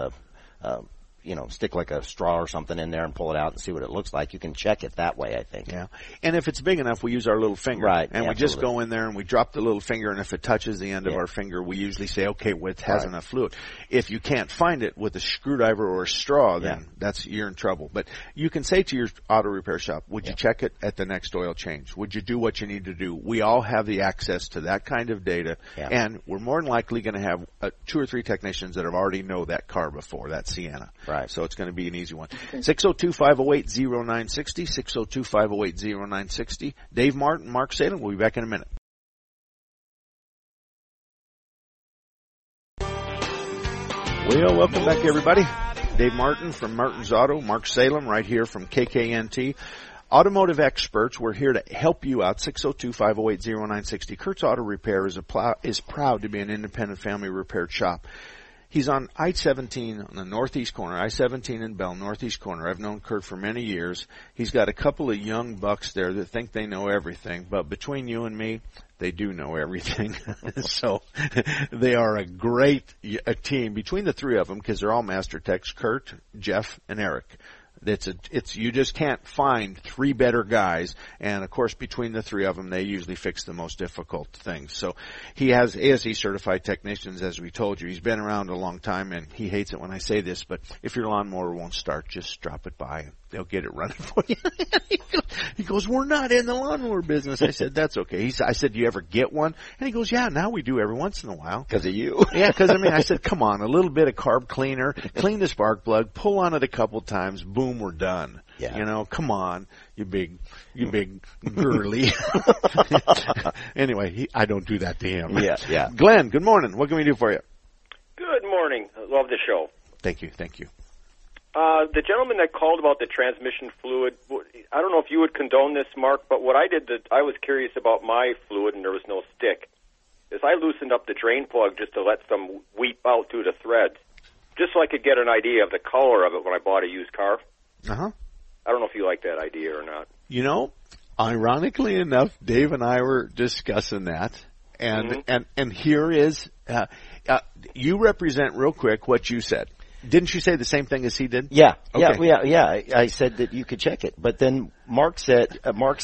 stick like a straw or something in there and pull it out and see what it looks like. You can check it that way, I think. Yeah. And if it's big enough, we use our little finger. Right. And we just go in there and we drop the little finger, and if it touches the end of our finger, we usually say, okay, well, it has enough fluid. If you can't find it with a screwdriver or a straw, then you're in trouble. But you can say to your auto repair shop, would you check it at the next oil change? Would you do what you need to do? We all have the access to that kind of data, and we're more than likely going to have 2 or 3 technicians that have already know that car before, that Sienna. Right. So it's going to be an easy one. 602-508-0960, 602-508-0960. Dave Martin, Mark Salem. We'll be back in a minute. Well, welcome back, everybody. Dave Martin from Martin's Auto, Mark Salem right here from KKNT. Automotive experts, we're here to help you out. 602-508-0960. Kurt's Auto Repair is proud to be an independent family repair shop. He's on I-17 on the northeast corner, I-17 in Bell, northeast corner. I've known Kurt for many years. He's got a couple of young bucks there that think they know everything, but between you and me, they do know everything. So they are a great team between the 3 of them, because they're all master techs, Kurt, Jeff, and Eric. You just can't find 3 better guys, and of course between the 3 of them, they usually fix the most difficult things. So he has ASE certified technicians, as we told you. He's been around a long time, and he hates it when I say this, but if your lawnmower won't start, just drop it by and they'll get it running for you. He goes, we're not in the lawnmower business. I said, that's okay. I said, do you ever get one? And he goes, yeah, now we do every once in a while. Because of you. Yeah, because I said, come on, a little bit of carb cleaner, clean the spark plug, pull on it a couple times, boom, we're done. Yeah. Come on, you big girly. Anyway, I don't do that to him. Yeah. Glenn, good morning. What can we do for you? Good morning. I love the show. Thank you. The gentleman that called about the transmission fluid, I don't know if you would condone this, Mark, but what I did, I was curious about my fluid, and there was no stick, is I loosened up the drain plug just to let some weep out through the threads, just so I could get an idea of the color of it when I bought a used car. Uh-huh. I don't know if you like that idea or not. Ironically enough, Dave and I were discussing that, And here is, you represent real quick what you said. Didn't you say the same thing as he did? Yeah. Okay. Yeah. I said that you could check it, but then Mark said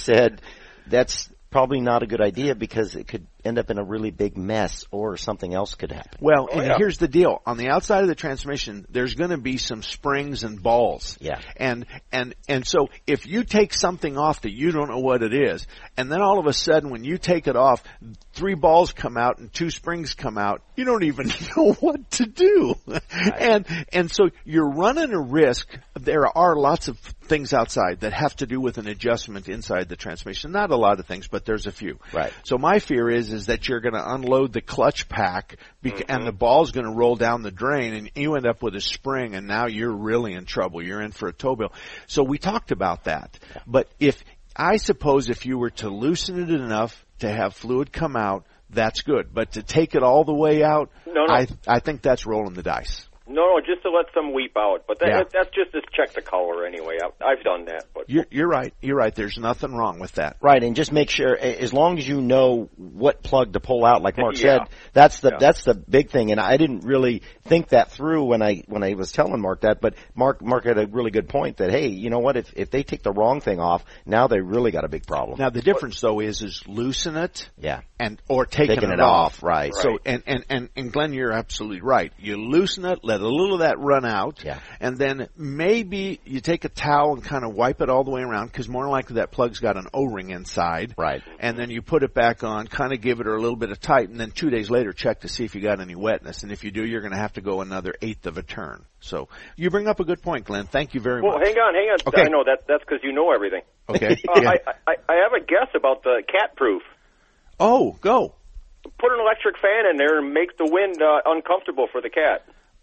that's probably not a good idea because it could end up in a really big mess or something else could happen. Well, here's the deal. On the outside of the transmission, there's going to be some springs and balls. Yeah. And so if you take something off that you don't know what it is, and then all of a sudden when you take it off, 3 balls come out and 2 springs come out, you don't even know what to do. Right. And so you're running a risk. There are lots of things outside that have to do with an adjustment inside the transmission. Not a lot of things, but there's a few. Right. So my fear is that you're going to unload the clutch pack and the ball's going to roll down the drain and you end up with a spring and now you're really in trouble. You're in for a tow bill. So we talked about that. Yeah. But if you were to loosen it enough to have fluid come out, that's good. But to take it all the way out, no. I think that's rolling the dice. No, just to let some weep out. But that's just to check the color anyway. I've done that. But You're right. You're right. There's nothing wrong with that. Right, and just make sure, as long as you know what plug to pull out, like Mark said, that's the big thing. And I didn't really think that through when I was telling Mark that. But Mark had a really good point that, hey, you know what? If they take the wrong thing off, now they really got a big problem. Now the difference though is loosen it. Yeah. Or taking it off. Right. So and Glenn, you're absolutely right. You loosen it, let a little of that run out, and then maybe you take a towel and kind of wipe it all the way around because more than likely that plug's got an O-ring inside. Right. And then you put it back on, kind of give it a little bit of tight, and then 2 days later check to see if you got any wetness. And if you do, you're going to have to go another 1/8 of a turn. So you bring up a good point, Glenn. Thank you very much. Well, hang on. Okay. I know that's because you know everything. Okay. I have a guess about the cat proof. Oh, go. Put an electric fan in there and make the wind uncomfortable for the cat.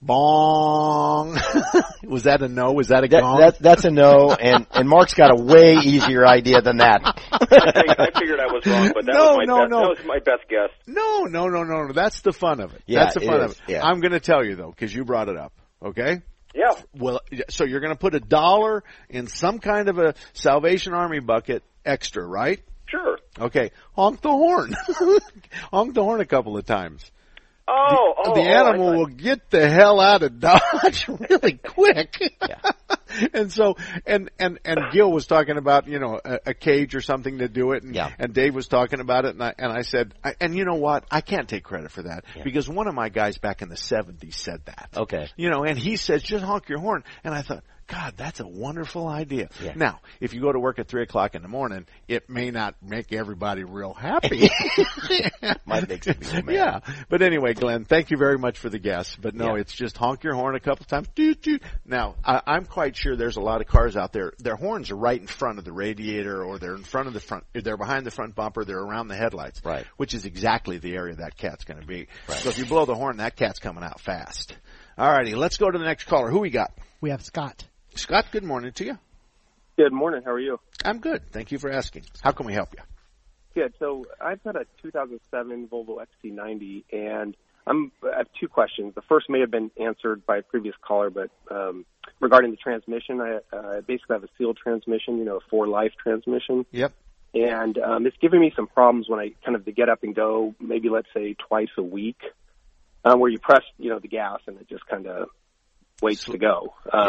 Bong. Was that a no? Was that a gong? That's a no, and Mark's got a way easier idea than that. I figured I was wrong, but that was my best guess. No. That's the fun of it. Yeah, that's the fun of it. Yeah. I'm going to tell you, though, because you brought it up, okay? Yeah. Well, so you're going to put $1 in some kind of a Salvation Army bucket extra, right? Sure. Okay. Honk the horn. Honk the horn a couple of times. The animal will get the hell out of Dodge really quick. Yeah. And so, and Gil was talking about, a cage or something to do it. And Dave was talking about it. And I said, and you know what? I can't take credit for that because one of my guys back in the 70s said that. Okay. And he says, just honk your horn. And I thought, God, that's a wonderful idea. Yeah. Now, if you go to work at 3:00 in the morning, it may not make everybody real happy. Might make some people mad. Yeah. But anyway, Glenn, thank you very much for the guess. But no, it's just honk your horn a couple times. Doot, doot. Now, I'm quite sure there's a lot of cars out there. Their horns are right in front of the radiator, or they're in front of the front. They're behind the front bumper. They're around the headlights. Right. Which is exactly the area that cat's going to be. Right. So if you blow the horn, that cat's coming out fast. All righty, let's go to the next caller. Who we got? We have Scott. Scott, good morning to you. Good morning. How are you? I'm good. Thank you for asking. How can we help you? Good. So I've got a 2007 Volvo XC90, and I have 2 questions. The first may have been answered by a previous caller, but regarding the transmission, I basically have a sealed transmission, a 4-life transmission. Yep. And it's giving me some problems when I kind of the get up and go, maybe let's say twice a week, where you press, the gas and it just kind of waits to go.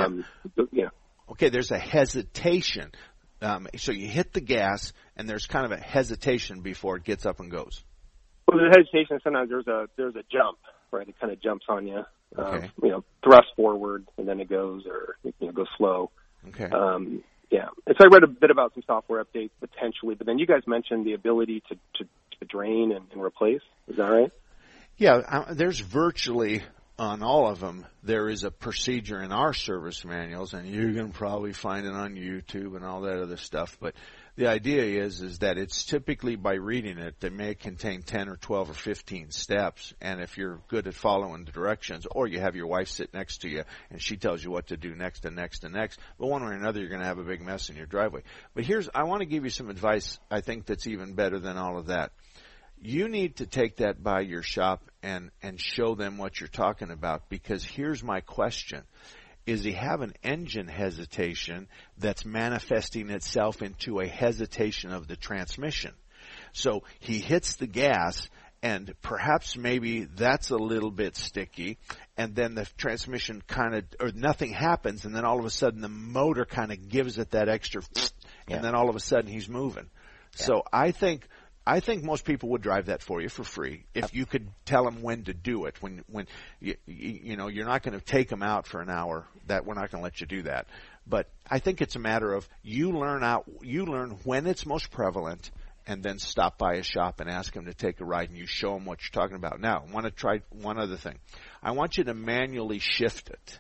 Okay, there's a hesitation. So you hit the gas, and there's kind of a hesitation before it gets up and goes. Well, there's a hesitation. Sometimes there's a jump, right? It kind of jumps on you. Okay. Thrust forward, and then it goes, or goes slow. Okay. And so I read a bit about some software updates potentially, but then you guys mentioned the ability to drain and replace. Is that right? Yeah, there's virtually on all of them, there is a procedure in our service manuals, and you can probably find it on YouTube and all that other stuff. But the idea is that it's typically by reading it that may contain 10 or 12 or 15 steps. And if you're good at following the directions, or you have your wife sit next to you and she tells you what to do next and next and next, but one way or another, you're going to have a big mess in your driveway. But I want to give you some advice I think that's even better than all of that. You need to take that by your shop and show them what you're talking about, because here's my question. Is he have an engine hesitation that's manifesting itself into a hesitation of the transmission? So he hits the gas, and perhaps maybe that's a little bit sticky, and then the transmission or nothing happens, and then all of a sudden the motor kind of gives it that extra, and then all of a sudden he's moving. Yeah. So I think most people would drive that for you for free if you could tell them when to do it. When you know, you're not going to take them out for an hour. That we're not going to let you do that. But I think it's a matter of you learn when it's most prevalent, and then stop by a shop and ask them to take a ride, and you show them what you're talking about. Now, I want to try one other thing. I want you to manually shift it.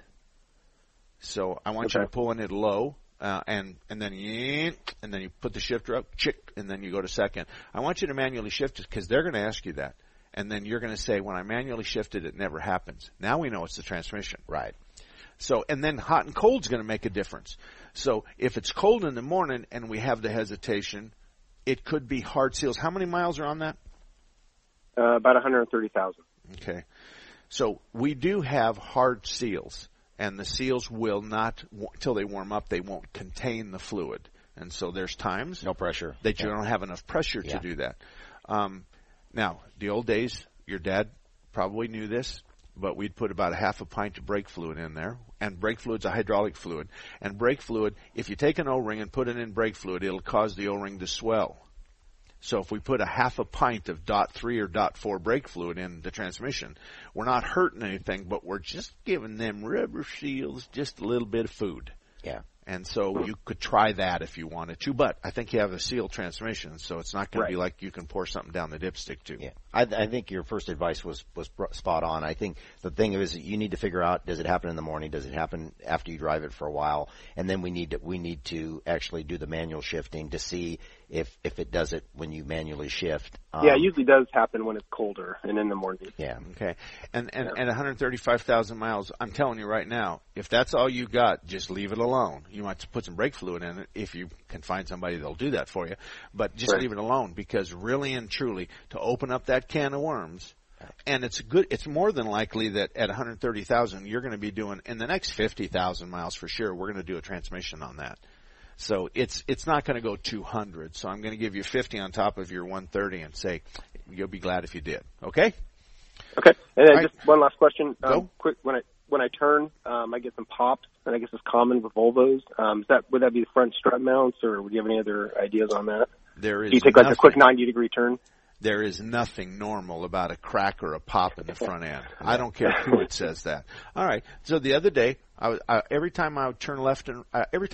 So I want you to pull in it low, and then you put the shifter up, and then you go to second. I want you to manually shift it because they're going to ask you that. And then you're going to say, when I manually shifted, it never happens. Now we know it's the transmission. Right. So, and then hot and cold's going to make a difference. So if it's cold in the morning and we have the hesitation, it could be hard seals. How many miles are on that? About 130,000. Okay. So we do have hard seals, and the seals will not, until they warm up, they won't contain the fluid. And so there's times no pressure that you don't have enough pressure to do that. Now, the old days, your dad probably knew this, but we'd put about a half a pint of brake fluid in there. And brake fluid's a hydraulic fluid. And brake fluid, if you take an O-ring and put it in brake fluid, it'll cause the O-ring to swell. So if we put a half a pint of .3 or .4 brake fluid in the transmission, we're not hurting anything, but we're just giving them rubber seals just a little bit of food. Yeah. And so you could try that if you wanted to, but I think you have a sealed transmission, so it's not going to be like you can pour something down the dipstick to. Yeah, I think your first advice was spot on. I think the thing is that you need to figure out, does it happen in the morning? Does it happen after you drive it for a while? And then we need to actually do the manual shifting to see if it does it when you manually shift. Yeah, it usually does happen when it's colder and in the morning. Yeah. Okay. And 135,000 miles, I'm telling you right now, if that's all you got, just leave it alone. You might put some brake fluid in it if you can find somebody that'll do that for you. But just leave it alone, because really and truly, to open up that can of worms, and it's more than likely that at 130,000, you're going to be doing, in the next 50,000 miles for sure, we're going to do a transmission on that. So it's not going to go 200. So I'm going to give you 50 on top of your 130 and say you'll be glad if you did. Okay? Okay. And then just one last question. Go. Quick, when I turn, I get some pops, and I guess it's common with Volvos. Would that be the front strut mounts, or would you have any other ideas on that? There is. Do you take like a quick 90-degree turn? There is nothing normal about a crack or a pop in the front end. I don't care who it says that. All right. So the other day, every time I'd turn left and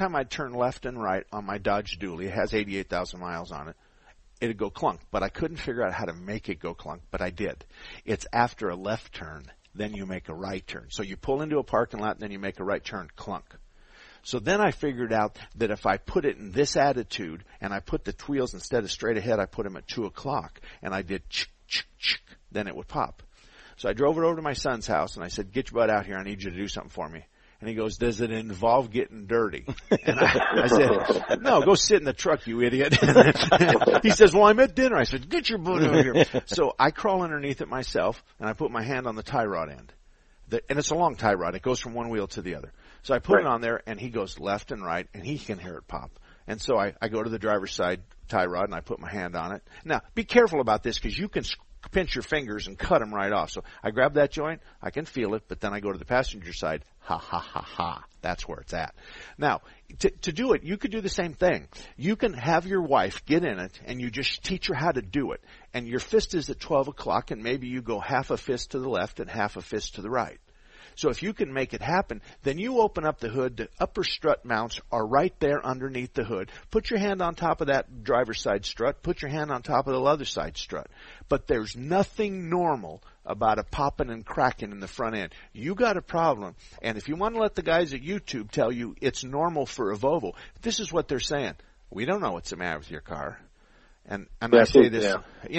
right on my Dodge Dually, it has 88,000 miles on it, it'd go clunk. But I couldn't figure out how to make it go clunk, but I did. It's after a left turn, then you make a right turn. So you pull into a parking lot, then you make a right turn, clunk. So then I figured out that if I put it in this attitude and I put the wheels instead of straight ahead, I put them at 2 o'clock and I did then it would pop. So I drove it over to my son's house and I said, get your butt out here. I need you to do something for me. And he goes, does it involve getting dirty? And I said, no, go sit in the truck, you idiot. He says, well, I'm at dinner. I said, get your butt over here. So I crawl underneath it myself and I put my hand on the tie rod end. And it's a long tie rod. It goes from one wheel to the other. So I put it on there, and he goes left and right, and he can hear it pop. And so I go to the driver's side tie rod, and I put my hand on it. Now, be careful about this, because you can pinch your fingers and cut them right off. So I grab that joint, I can feel it, but then I go to the passenger side. Ha, ha, ha, ha. That's where it's at. Now, to do it, you could do the same thing. You can have your wife get in it, and you just teach her how to do it. And your fist is at 12 o'clock, and maybe you go half a fist to the left and half a fist to the right. So if you can make it happen, then you open up the hood. The upper strut mounts are right there underneath the hood. Put your hand on top of that driver's side strut. Put your hand on top of the other side strut. But there's nothing normal about a popping and cracking in the front end. You got a problem. And if you want to let the guys at YouTube tell you it's normal for a Volvo, this is what they're saying. We don't know what's the matter with your car. And I say this,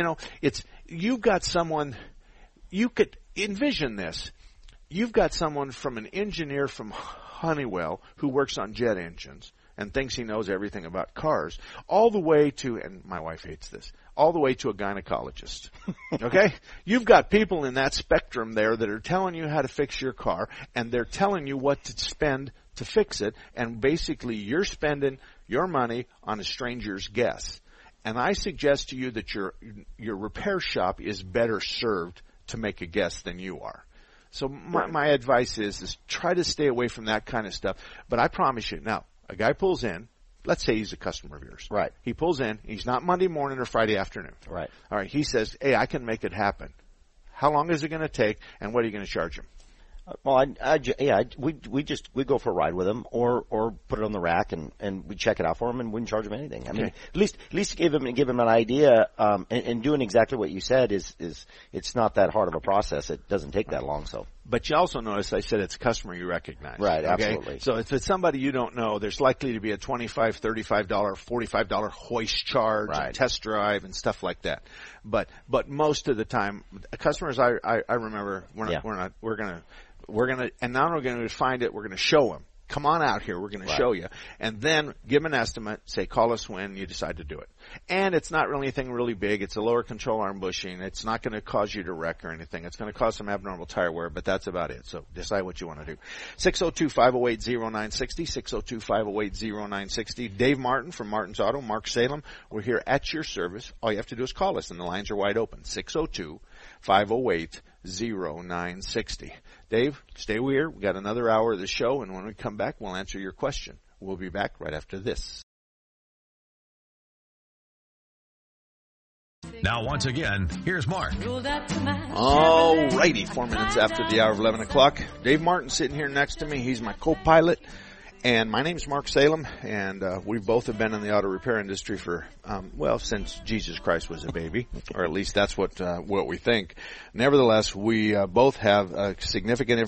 you've got someone, you could envision this. You've got someone from an engineer from Honeywell who works on jet engines and thinks he knows everything about cars, all the way to, and my wife hates this, all the way to a gynecologist. Okay? You've got people in that spectrum there that are telling you how to fix your car, and they're telling you what to spend to fix it, and basically you're spending your money on a stranger's guess. And I suggest to you that your repair shop is better served to make a guess than you are. So my advice is try to stay away from that kind of stuff. But I promise you, now, a guy pulls in, let's say he's a customer of yours. Right. He pulls in, he's not Monday morning or Friday afternoon. Right. All right, he says, hey, I can make it happen. How long is it going to take, and what are you going to charge him? Well, we go for a ride with him, or put it on the rack and we check it out for him, and wouldn't charge him anything. I mean, at least give him an idea. And doing exactly what you said is it's not that hard of a process. It doesn't take that long. So, but you also notice I said it's a customer you recognize, right? Okay? Absolutely. So if it's somebody you don't know, there's likely to be a $25, $35, $45 hoist charge, and test drive, and stuff like that. But most of the time, customers I remember we're gonna, and not only going to find it, we're going to show them. Come on out here, we're going to show you. And then give them an estimate, say call us when you decide to do it. And it's not really anything really big. It's a lower control arm bushing. It's not going to cause you to wreck or anything. It's going to cause some abnormal tire wear, but that's about it. So decide what you want to do. 602-508-0960, 602-508-0960. Dave Martin from Martin's Auto, Mark Salem. We're here at your service. All you have to do is call us, and the lines are wide open. 602-508-0960. Dave, stay here. We got another hour of the show, and when we come back, we'll answer your question. We'll be back right after this. Now, once again, here's Mark. All righty, 4 minutes after the hour of 11 o'clock. Dave Martin sitting here next to me. He's my co-pilot. And my name's Mark Salem, and we both have been in the auto repair industry for, since Jesus Christ was a baby, or at least that's what we think. Nevertheless, we both have a significant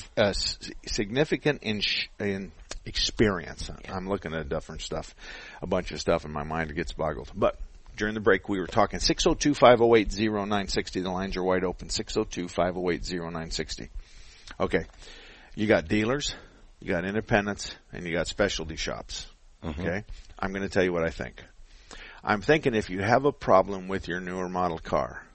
in experience. I'm looking at different stuff, a bunch of stuff in my mind gets boggled. But during the break, we were talking 602-508-0960. The lines are wide open. 602-508-0960. Okay, you got dealers. You got independents, and you got specialty shops. Okay? I'm going to tell you what I think. I'm thinking if you have a problem with your newer model car,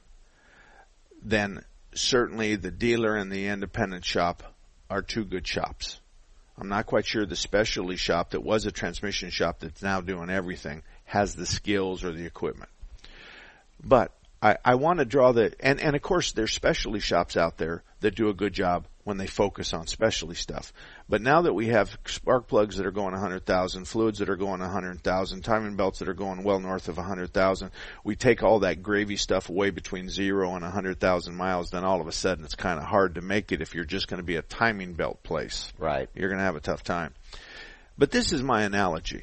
then certainly the dealer and the independent shop are two good shops. I'm not quite sure the specialty shop that was a transmission shop that's now doing everything has the skills or the equipment. But I want to draw and of course there's specialty shops out there that do a good job when they focus on specialty stuff. But now that we have spark plugs that are going 100,000, fluids that are going 100,000, timing belts that are going well north of 100,000, we take all that gravy stuff away between 0 and 100,000 miles, then all of a sudden it's kind of hard to make it if you're just going to be a timing belt place. Right. You're going to have a tough time. But this is my analogy.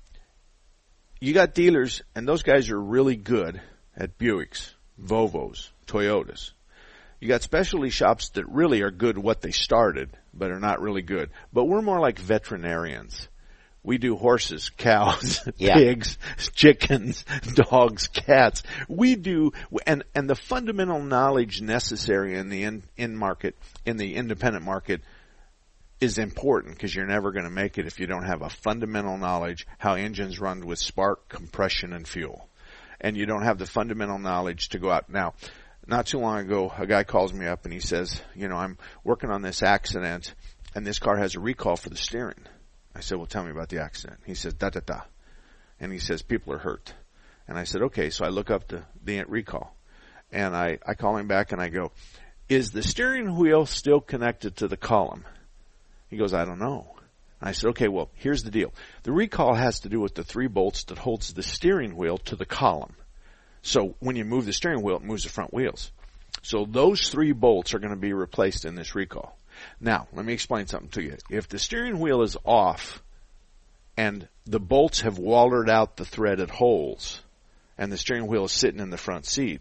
You got dealers, and those guys are really good at Buicks, Volvos, Toyotas. You got specialty shops that really are good at what they started, but are not really good. But we're more like veterinarians. We do horses, cows, pigs, chickens, dogs, cats. We do, and the fundamental knowledge necessary in the in market, in the independent market, is important because you're never going to make it if you don't have a fundamental knowledge how engines run with spark, compression, and fuel. And you don't have the fundamental knowledge to go out. Now, not too long ago, a guy calls me up and he says, I'm working on this accident and this car has a recall for the steering. I said, well, tell me about the accident. He says, da-da-da. And he says, people are hurt. And I said, okay. So I look up the recall and I call him back and I go, is the steering wheel still connected to the column? He goes, I don't know. And I said, okay, well, here's the deal. The recall has to do with the 3 bolts that holds the steering wheel to the column. So when you move the steering wheel, it moves the front wheels. So those 3 bolts are going to be replaced in this recall. Now, let me explain something to you. If the steering wheel is off and the bolts have wallered out the threaded holes and the steering wheel is sitting in the front seat,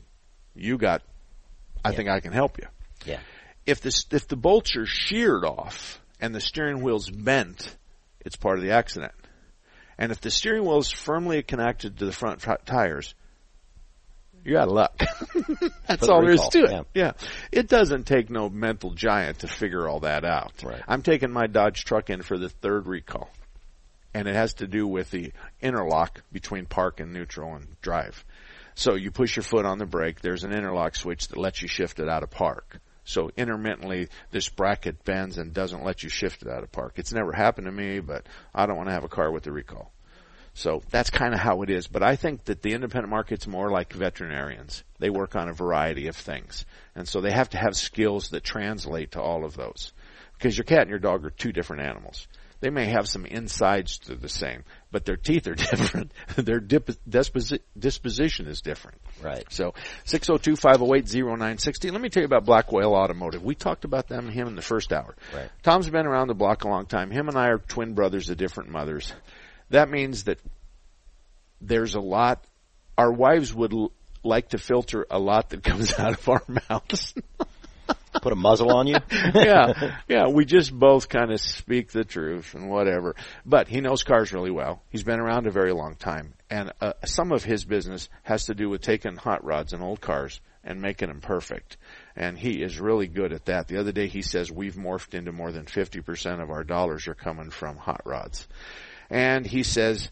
I think I can help you. Yeah. If the bolts are sheared off and the steering wheel's bent, it's part of the accident. And if the steering wheel is firmly connected to the front tires, you're out of luck. That's all there is to it. Yeah. It doesn't take no mental giant to figure all that out. Right. I'm taking my Dodge truck in for the 3rd recall. And it has to do with the interlock between park and neutral and drive. So you push your foot on the brake, there's an interlock switch that lets you shift it out of park. So intermittently, this bracket bends and doesn't let you shift it out of park. It's never happened to me, but I don't want to have a car with a recall. So that's kind of how it is. But I think that the independent market's more like veterinarians. They work on a variety of things. And so they have to have skills that translate to all of those. Because your cat and your dog are two different animals. They may have some insides that are the same, but their teeth are different. Their disposition is different. Right. So 602-508-0960. Let me tell you about Black Whale Automotive. We talked about him in the first hour. Right. Tom's been around the block a long time. Him and I are twin brothers of different mothers. That means that there's a lot. Our wives would like to filter a lot that comes out of our mouths. Put a muzzle on you? Yeah, we just both kind of speak the truth and whatever. But he knows cars really well. He's been around a very long time. And some of his business has to do with taking hot rods and old cars and making them perfect. And he is really good at that. The other day he says we've morphed into more than 50% of our dollars are coming from hot rods. And he says,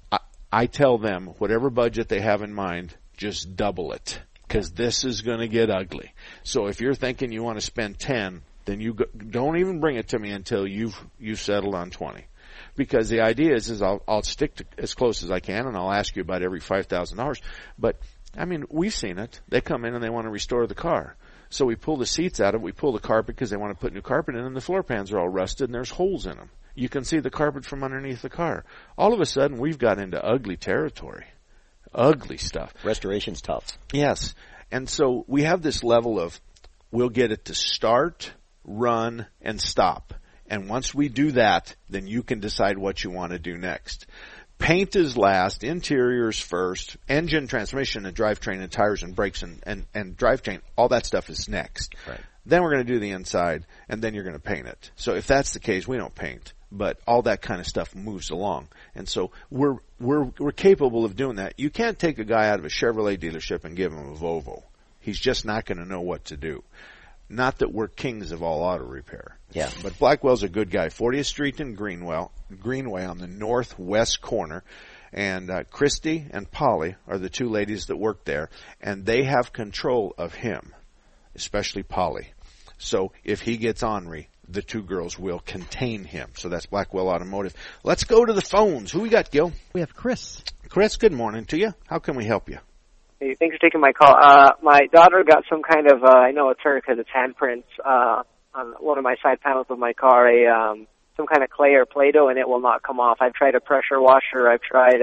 I tell them whatever budget they have in mind, just double it. Because this is going to get ugly. So if you're thinking you want to spend 10, then you don't even bring it to me until you've settled on 20. Because the idea is I'll stick to as close as I can, and I'll ask you about every $5,000. But I mean, we've seen it. They come in and they want to restore the car. So we pull the seats out of it. We pull the carpet because they want to put new carpet in, and the floor pans are all rusted and there's holes in them. You can see the carpet from underneath the car. All of a sudden, we've got into ugly territory. Ugly stuff. Restoration's tough. Yes. And so we have this level of we'll get it to start, run, and stop. And once we do that, then you can decide what you want to do next. Paint is last, interiors first, engine, transmission, and drivetrain, and tires, and brakes, and drivetrain, all that stuff is next. Right. Then we're going to do the inside, and then you're going to paint it. So if that's the case, we don't paint. But all that kind of stuff moves along. And so we're capable of doing that. You can't take a guy out of a Chevrolet dealership and give him a Volvo. He's just not going to know what to do. Not that we're kings of all auto repair. Yeah. But Blackwell's a good guy. 40th Street in Greenway on the northwest corner. And Christy and Polly are the two ladies that work there. And they have control of him, especially Polly. So if he gets ornery, the two girls will contain him. So that's Blackwell Automotive. Let's go to the phones. Who we got, Gil? We have Chris. Chris, good morning to you. How can we help you? Hey, thanks for taking my call. My daughter got some kind of, I know it's her because it's handprints, on one of my side panels of my car, some kind of clay or Play-Doh, and it will not come off. I've tried a pressure washer. I've tried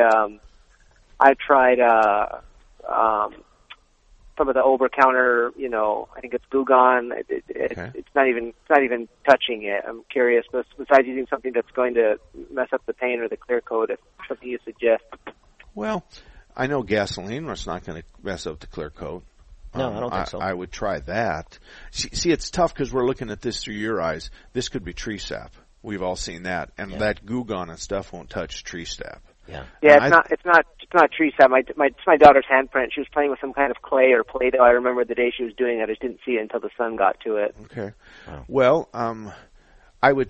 some of the over-counter, I think it's Gugon. It's not even touching it. I'm curious, besides using something that's going to mess up the paint or the clear coat, if something you suggest. Well, I know gasoline is not going to mess up the clear coat. No, I don't think so. I would try that. See, it's tough because we're looking at this through your eyes. This could be tree sap. We've all seen that, and that Gugon and stuff won't touch tree sap. Yeah, it's not tree sap. It's my daughter's handprint. She was playing with some kind of clay or Play-Doh. I remember the day she was doing it. I just didn't see it until the sun got to it. Okay. Wow. Well, I would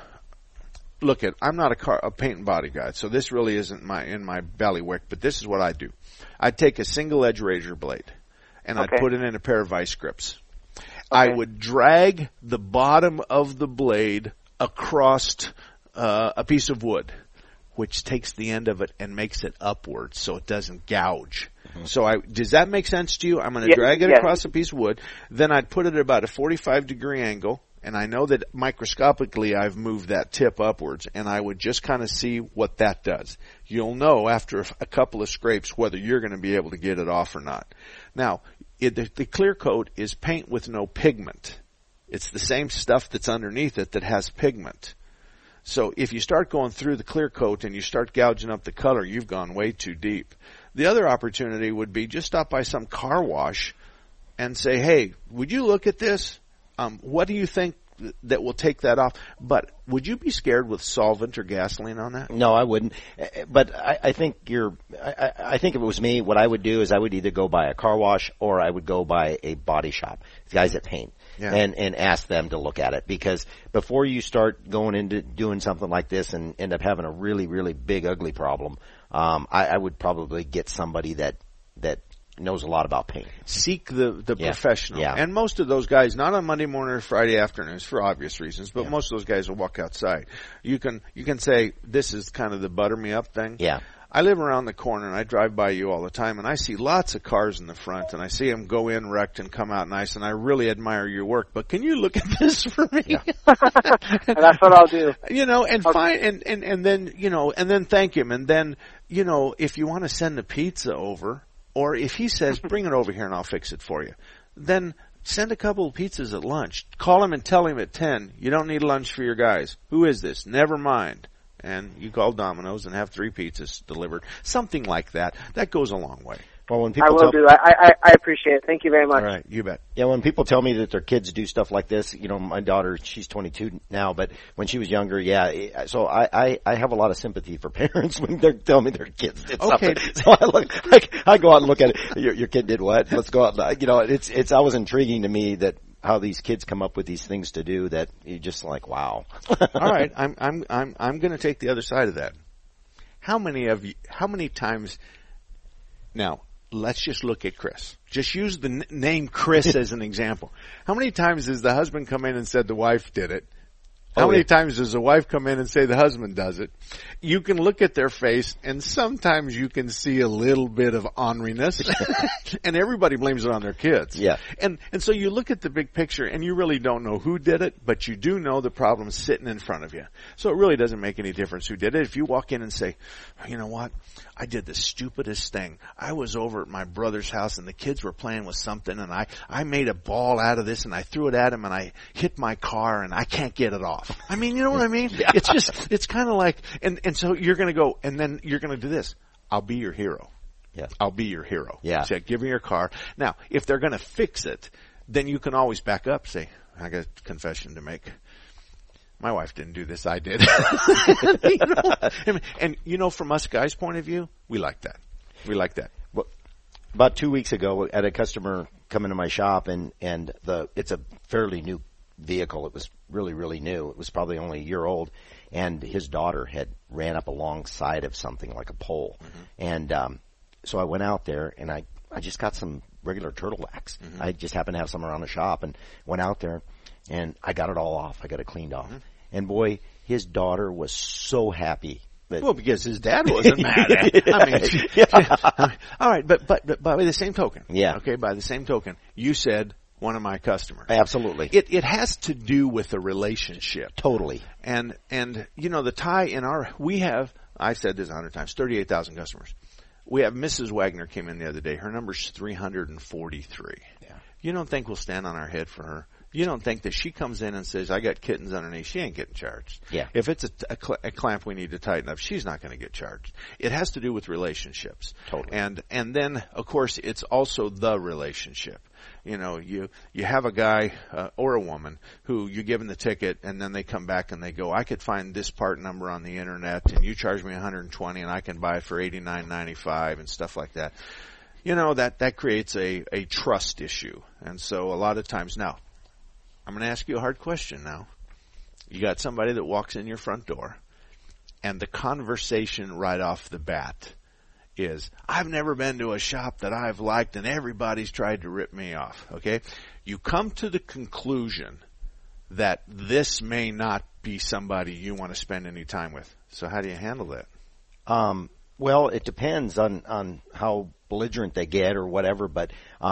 look at. I'm not a paint and body guy, so this really isn't in my bailiwick. But this is what I do. I'd take a single edge razor blade, and I'd put it in a pair of vice grips. I would drag the bottom of the blade across a piece of wood, which takes the end of it and makes it upwards so it doesn't gouge. Mm-hmm. So does that make sense to you? I'm going to drag it across a piece of wood. Then I'd put it at about a 45-degree angle, and I know that microscopically I've moved that tip upwards, and I would just kind of see what that does. You'll know after a couple of scrapes whether you're going to be able to get it off or not. Now, the clear coat is paint with no pigment. It's the same stuff that's underneath it that has pigment. So if you start going through the clear coat and you start gouging up the color, you've gone way too deep. The other opportunity would be just stop by some car wash and say, hey, would you look at this? What do you think that will take that off? But would you be scared with solvent or gasoline on that? No, I wouldn't. But I think I think if it was me, what I would do is I would either go by a car wash or I would go by a body shop, guys that paint. Yeah. And ask them to look at it, because before you start going into doing something like this and end up having a really, really big, ugly problem, I would probably get somebody that knows a lot about paint. Seek the professional. Yeah. And most of those guys, not on Monday morning or Friday afternoons for obvious reasons, but most of those guys will walk outside. You can say, this is kind of the butter me up thing. Yeah. I live around the corner and I drive by you all the time and I see lots of cars in the front and I see them go in wrecked and come out nice and I really admire your work. But can you look at this for me? Yeah. That's what I'll do. You know, and fine, and then, you know, and then thank him. And then, you know, if you want to send the pizza over, or if he says, bring it over here and I'll fix it for you, then send a couple of pizzas at lunch. Call him and tell him at 10, you don't need lunch for your guys. Who is this? Never mind. And you call Domino's and have 3 pizzas delivered. Something like that. That goes a long way. Well, when people I will do that. I appreciate it. Thank you very much. All right, you bet. Yeah, when people tell me that their kids do stuff like this, you know, my daughter, she's 22 now, but when she was younger, yeah. So I have a lot of sympathy for parents when they tell me their kids did something. So I go out and look at it. Your kid did what? Let's go out. And, you know, it's always intriguing to me that how these kids come up with these things to do that you're just like, wow. All right, I'm going to take the other side of that. How many times now? Let's just look at Chris. Just use the name Chris as an example. How many times has the husband come in and said the wife did it? How many times does the wife come in and say the husband does it? You can look at their face, and sometimes you can see a little bit of orneriness, and everybody blames it on their kids. Yeah. And so you look at the big picture, and you really don't know who did it, but you do know the problem's sitting in front of you. So it really doesn't make any difference who did it. If you walk in and say, you know what? I did the stupidest thing. I was over at my brother's house, and the kids were playing with something, and I made a ball out of this, and I threw it at him, and I hit my car, and I can't get it off. I mean, you know what I mean? Yeah. It's kind of like, and so you're going to go, and then you're going to do this. I'll be your hero. Yeah. I'll be your hero. Yeah. Say, give me your car. Now, if they're going to fix it, then you can always back up, say, I got a confession to make. My wife didn't do this, I did. You know? And you know, from us guys' point of view, we like that. We like that. Well, about 2 weeks ago, I had a customer come into my shop, and it's a fairly new vehicle. It was really, really new. It was probably only a year old, and his daughter had ran up alongside of something like a pole. Mm-hmm. And so I went out there, and I just got some regular turtle wax. Mm-hmm. I just happened to have some around the shop, and went out there, and I got it all off. I got it cleaned off. Mm-hmm. And boy, his daughter was so happy. Well, because his dad wasn't mad at him. I mean, yeah. All right, but by the same token. Yeah. Okay, by the same token, you said one of my customers. Absolutely. It has to do with a relationship. Totally. And you know, the tie in we have, I said this 100 times, 38,000 customers. We have Mrs. Wagner came in the other day. Her number's 343. Yeah. You don't think we'll stand on our head for her? You don't think that she comes in and says, I got kittens underneath, she ain't getting charged. Yeah. If it's a clamp we need to tighten up, she's not going to get charged. It has to do with relationships. Totally. And then, of course, it's also the relationship. You know, you have a guy or a woman who you give them the ticket, and then they come back and they go, I could find this part number on the internet, and you charge me $120, and I can buy it for $89.95 and stuff like that. You know, that creates a trust issue. And so a lot of times now, I'm going to ask you a hard question now. You got somebody that walks in your front door, and the conversation right off the bat is, I've never been to a shop that I've liked, and everybody's tried to rip me off. Okay? You come to the conclusion that this may not be somebody you want to spend any time with. So how do you handle that? Well, it depends on how belligerent they get or whatever, but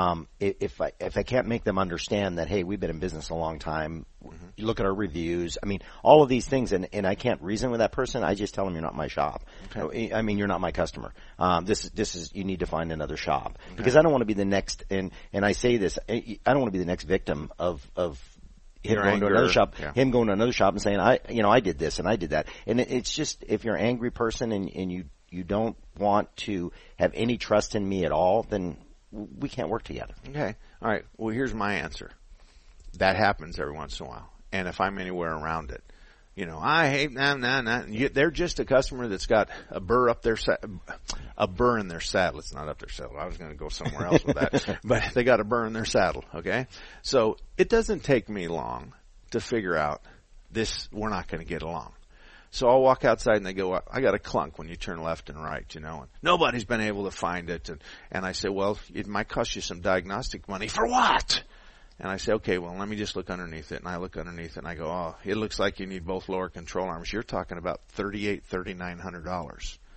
if I can't make them understand that, hey, we've been in business a long time, mm-hmm. You look at our reviews, I mean, all of these things, and I can't reason with that person, I just tell them you're not my shop. Okay. I mean, you're not my customer. This is, you need to find another shop. Okay. Because I don't want to be the next, and I say this, I don't want to be the next victim of him going to another shop, him going to another shop and saying, I did this and I did that. And it's just, if you're an angry person and you don't want to have any trust in me at all, then we can't work together. Okay. All right. Well, here's my answer. That happens every once in a while. And if I'm anywhere around it, you know, I hate, they're just a customer that's got a burr in their saddle. It's not up their saddle. I was going to go somewhere else with that. But they got a burr in their saddle. Okay. So it doesn't take me long to figure out this, we're not going to get along. So I'll walk outside and they go, I got a clunk when you turn left and right, you know, and nobody's been able to find it. And I say, well, it might cost you some diagnostic money. For what? And I say, okay, well, let me just look underneath it. And I look underneath it and I go, oh, it looks like you need both lower control arms. You're talking about $3,900.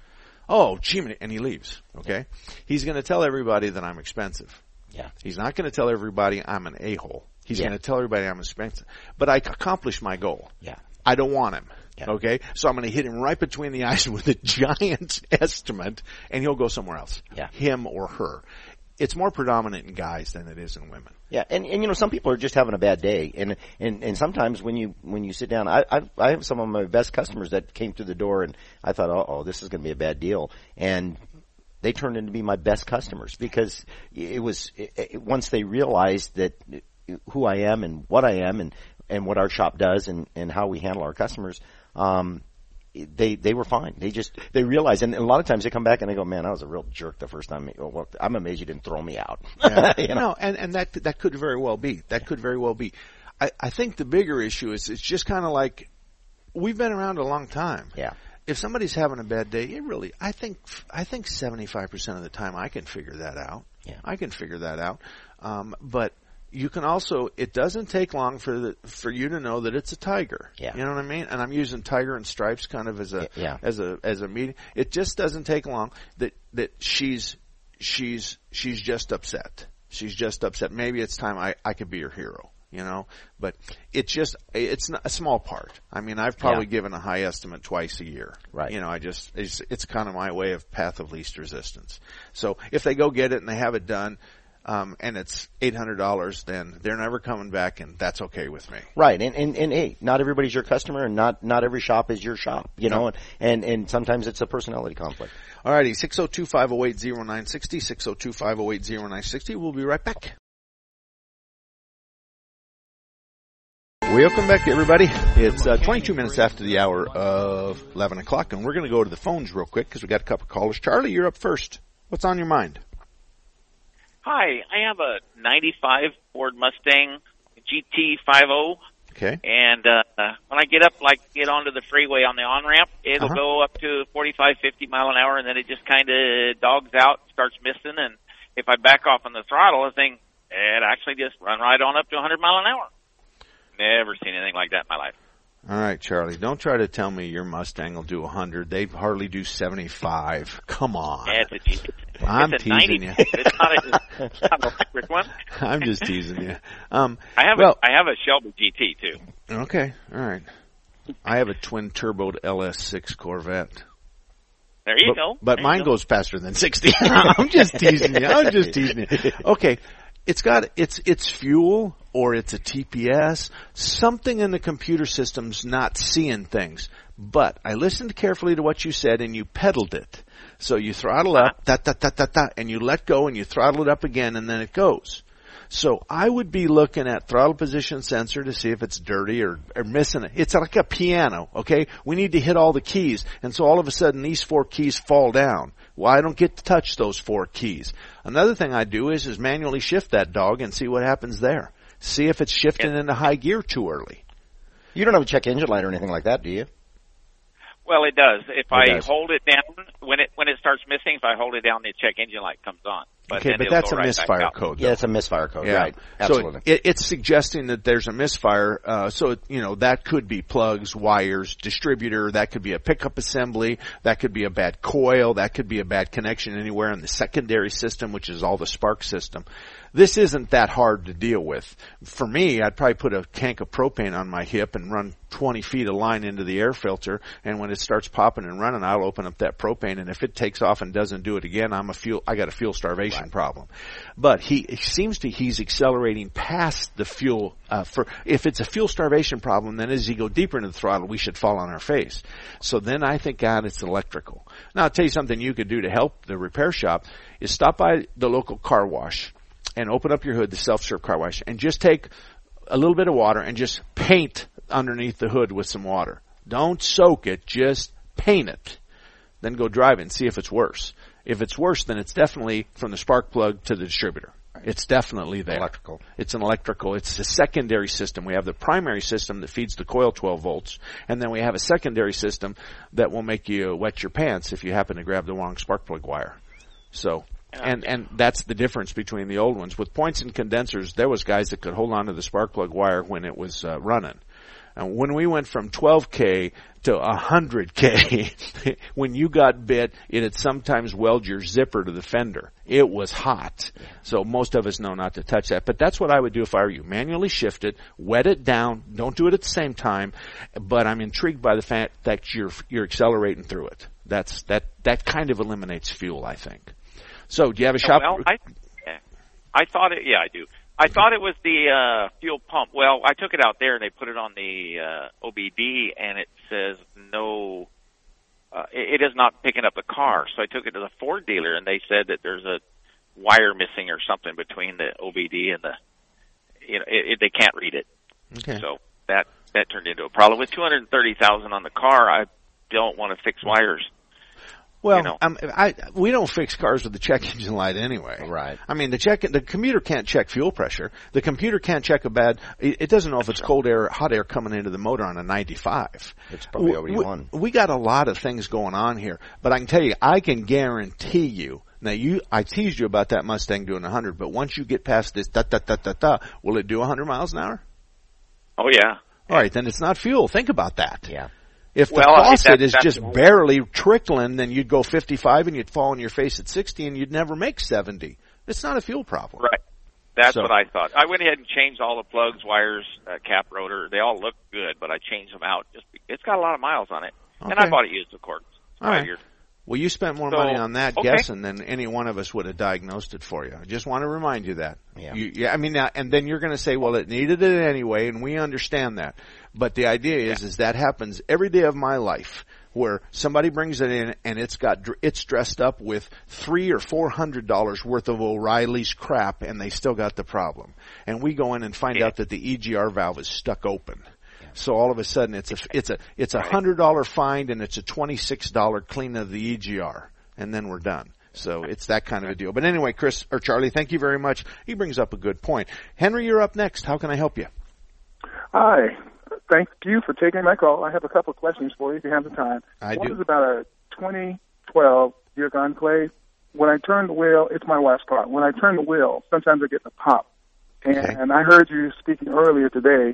oh, gee, and he leaves. Okay, he's going to tell everybody that I'm expensive. Yeah, he's not going to tell everybody I'm an a-hole. He's going to tell everybody I'm expensive. But I accomplished my goal. Yeah, I don't want him. Yeah. Okay, so I'm going to hit him right between the eyes with a giant estimate, and he'll go somewhere else. Yeah, him or her. It's more predominant in guys than it is in women. Yeah, and you know, some people are just having a bad day, and sometimes when you sit down, I have some of my best customers that came through the door, and I thought, oh, this is going to be a bad deal, and they turned into be my best customers because it was once they realized that who I am and what I am and what our shop does and how we handle our customers. They were fine. They realized, and a lot of times they come back and they go, man, I was a real jerk the first time. Well, I'm amazed you didn't throw me out. Yeah. You know? No, and that could very well be. That could very well be. I think the bigger issue is it's just kind of like we've been around a long time. Yeah. If somebody's having a bad day, I think 75% of the time I can figure that out. Yeah. I can figure that out. But you can also, it doesn't take long for you to know that it's a tiger. Yeah. You know what I mean? And I'm using tiger and stripes kind of as a meaning. It just doesn't take long that she's just upset. She's just upset. Maybe it's time I could be her hero, you know? But it's not a small part. I mean, I've probably given a high estimate twice a year. Right. You know, it's kind of my way of path of least resistance. So if they go get it and they have it done, and it's $800, then they're never coming back, and that's okay with me. Right, and hey, not everybody's your customer, and not every shop is your shop, you know, and sometimes it's a personality conflict. Alrighty, 602-508-0960, 602-508-0960. We'll be right back. Welcome back, everybody. It's 22 minutes after the hour of 11 o'clock, and we're going to go to the phones real quick because we got a couple of callers. Charlie, you're up first. What's on your mind? Hi, I have a 95 Ford Mustang GT50. Okay. And when I get onto the freeway on the on-ramp, it'll go up to 45, 50 mile an hour, and then it just kind of dogs out, starts missing. And if I back off on the throttle, the thing, it actually just run right on up to 100 mile an hour. Never seen anything like that in my life. All right, Charlie, don't try to tell me your Mustang will do 100. They hardly do 75. Come on. Yeah, it's a I'm it's a teasing 90. you. It's not an electric one. I'm just teasing you. I have a Shelby GT too. Okay, all right. I have a twin-turboed LS6 Corvette. There you go. But there mine goes faster than 60. I'm just teasing you. Okay. It's fuel or it's a TPS. Something in the computer system's not seeing things. But I listened carefully to what you said and you pedaled it. So you throttle up, and you let go and you throttle it up again and then it goes. So I would be looking at throttle position sensor to see if it's dirty or missing it. It's like a piano, okay? We need to hit all the keys. And so all of a sudden these 4 keys fall down. Well, I don't get to touch those 4 keys. Another thing I do is manually shift that dog and see what happens there. See if it's shifting into high gear too early. You don't have a check engine light or anything like that, do you? Well, it does. If I hold it down, when it starts missing, if I hold it down, the check engine light comes on. But that's a misfire code. Yeah, it's a misfire code, right. Absolutely. So it's suggesting that there's a misfire. That could be plugs, wires, distributor. That could be a pickup assembly. That could be a bad coil. That could be a bad connection anywhere in the secondary system, which is all the spark system. This isn't that hard to deal with. For me, I'd probably put a tank of propane on my hip and run 20 feet of line into the air filter, and when it starts popping and running, I'll open up that propane, and if it takes off and doesn't do it again, I got a fuel starvation problem. But he's accelerating past the fuel, if it's a fuel starvation problem, then as you go deeper into the throttle, we should fall on our face. So then I think, God, it's electrical. Now I'll tell you something you could do to help the repair shop is stop by the local car wash and open up your hood, the self-serve car wash, and just take a little bit of water and just paint underneath the hood with some water. Don't soak it, just paint it. Then go drive it and see if it's worse. If it's worse, then it's definitely from the spark plug to the distributor. It's definitely there. Electrical. It's an electrical. It's a secondary system. We have the primary system that feeds the coil 12 volts, and then we have a secondary system that will make you wet your pants if you happen to grab the wrong spark plug wire. So, and that's the difference between the old ones. With points and condensers, there was guys that could hold on to the spark plug wire when it was running. When we went from 12K to 100K, when you got bit, it'd sometimes weld your zipper to the fender. It was hot. So most of us know not to touch that. But that's what I would do if I were you. Manually shift it, wet it down. Don't do it at the same time. But I'm intrigued by the fact that you're accelerating through it. That kind of eliminates fuel, I think. So do you have a shop? Well, I thought it. Yeah, I do. I thought it was the fuel pump. Well, I took it out there and they put it on the OBD, and it says no. It is not picking up the car. So I took it to the Ford dealer, and they said that there's a wire missing or something between the OBD and the. They can't read it. Okay. So that turned into a problem. With 230,000 on the car, I don't want to fix wires. Well, we don't fix cars with the check engine light anyway. Right. I mean, the computer can't check fuel pressure. The computer can't check it doesn't know if it's cold air or hot air coming into the motor on a 95. It's probably OBD1. We got a lot of things going on here, but I can tell you, I can guarantee you, now I teased you about that Mustang doing 100, but once you get past this will it do 100 miles an hour? Oh yeah. All right, then it's not fuel. Think about that. Yeah. If the faucet is just barely trickling, then you'd go 55 and you'd fall on your face at 60 and you'd never make 70. It's not a fuel problem. Right. That's what I thought. I went ahead and changed all the plugs, wires, cap rotor. They all look good, but I changed them out. It's got a lot of miles on it. Okay. And I bought it used, of course. All right. Well, you spent more money on that guessing than any one of us would have diagnosed it for you. I just want to remind you that. Yeah. I mean, now, and then you're going to say, well, it needed it anyway, and we understand that. But the idea is that happens every day of my life, where somebody brings it in and it's dressed up with $300 or $400 worth of O'Reilly's crap, and they still got the problem. And we go in and find out that the EGR valve is stuck open. So all of a sudden it's a $100 find and it's a $26 clean of the EGR, and then we're done. So it's that kind of a deal. But anyway, Chris or Charlie, thank you very much. He brings up a good point. Henry, you're up next. How can I help you? Hi. Thank you for taking my call. I have a couple of questions for you if you have the time. One is about a 2012 Buick Enclave. When I turn the wheel, it's my wife's car. When I turn the wheel, sometimes I get a pop. And I heard you speaking earlier today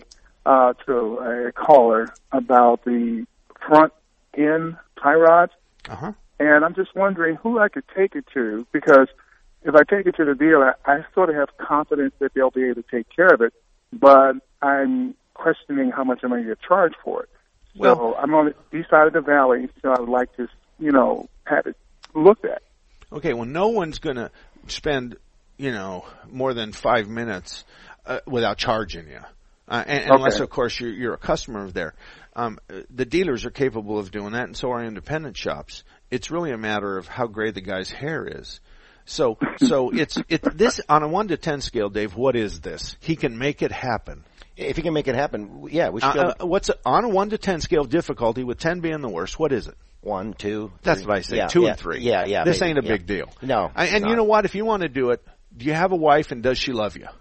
to a caller about the front end tie rods. Uh-huh. And I'm just wondering who I could take it to, because if I take it to the dealer, I sort of have confidence that they'll be able to take care of it, but I'm questioning how much I'm going to get charged for it. So I'm on the east side of the valley, so I would like to, have it looked at. Okay, well, no one's going to spend, more than 5 minutes without charging you. Unless, of course, you're a customer there. The dealers are capable of doing that, and so are independent shops. It's really a matter of how gray the guy's hair is. So it's this on a 1 to 10 scale, Dave. What is this? He can make it happen. If he can make it happen, yeah, we should. What's on a 1 to 10 scale of difficulty, with 10 being the worst? What is it? 1, 2. That's what I say. 2 and 3. Yeah. This maybe, ain't a big deal. No. And you know what? If you want to do it, do you have a wife, and does she love you?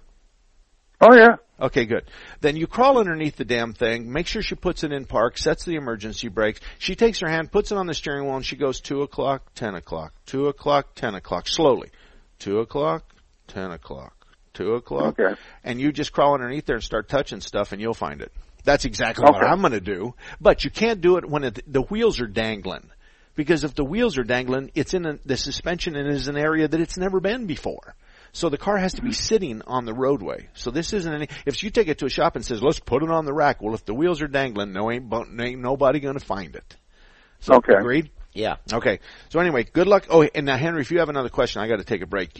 Oh yeah. Okay, good. Then you crawl underneath the damn thing, make sure she puts it in park, sets the emergency brakes. She takes her hand, puts it on the steering wheel, and she goes 2 o'clock, 10 o'clock, 2 o'clock, 10 o'clock, slowly. 2 o'clock, 10 o'clock, 2 o'clock. Okay. And you just crawl underneath there and start touching stuff, and you'll find it. That's exactly what I'm going to do. But you can't do it when the wheels are dangling. Because if the wheels are dangling, it's in the suspension and is an area that it's never been before. So the car has to be sitting on the roadway. So this isn't if you take it to a shop and says, let's put it on the rack. Well, if the wheels are dangling, ain't nobody going to find it. So, agreed? Yeah. Okay. So anyway, good luck. Oh, and now Henry, if you have another question, I got to take a break.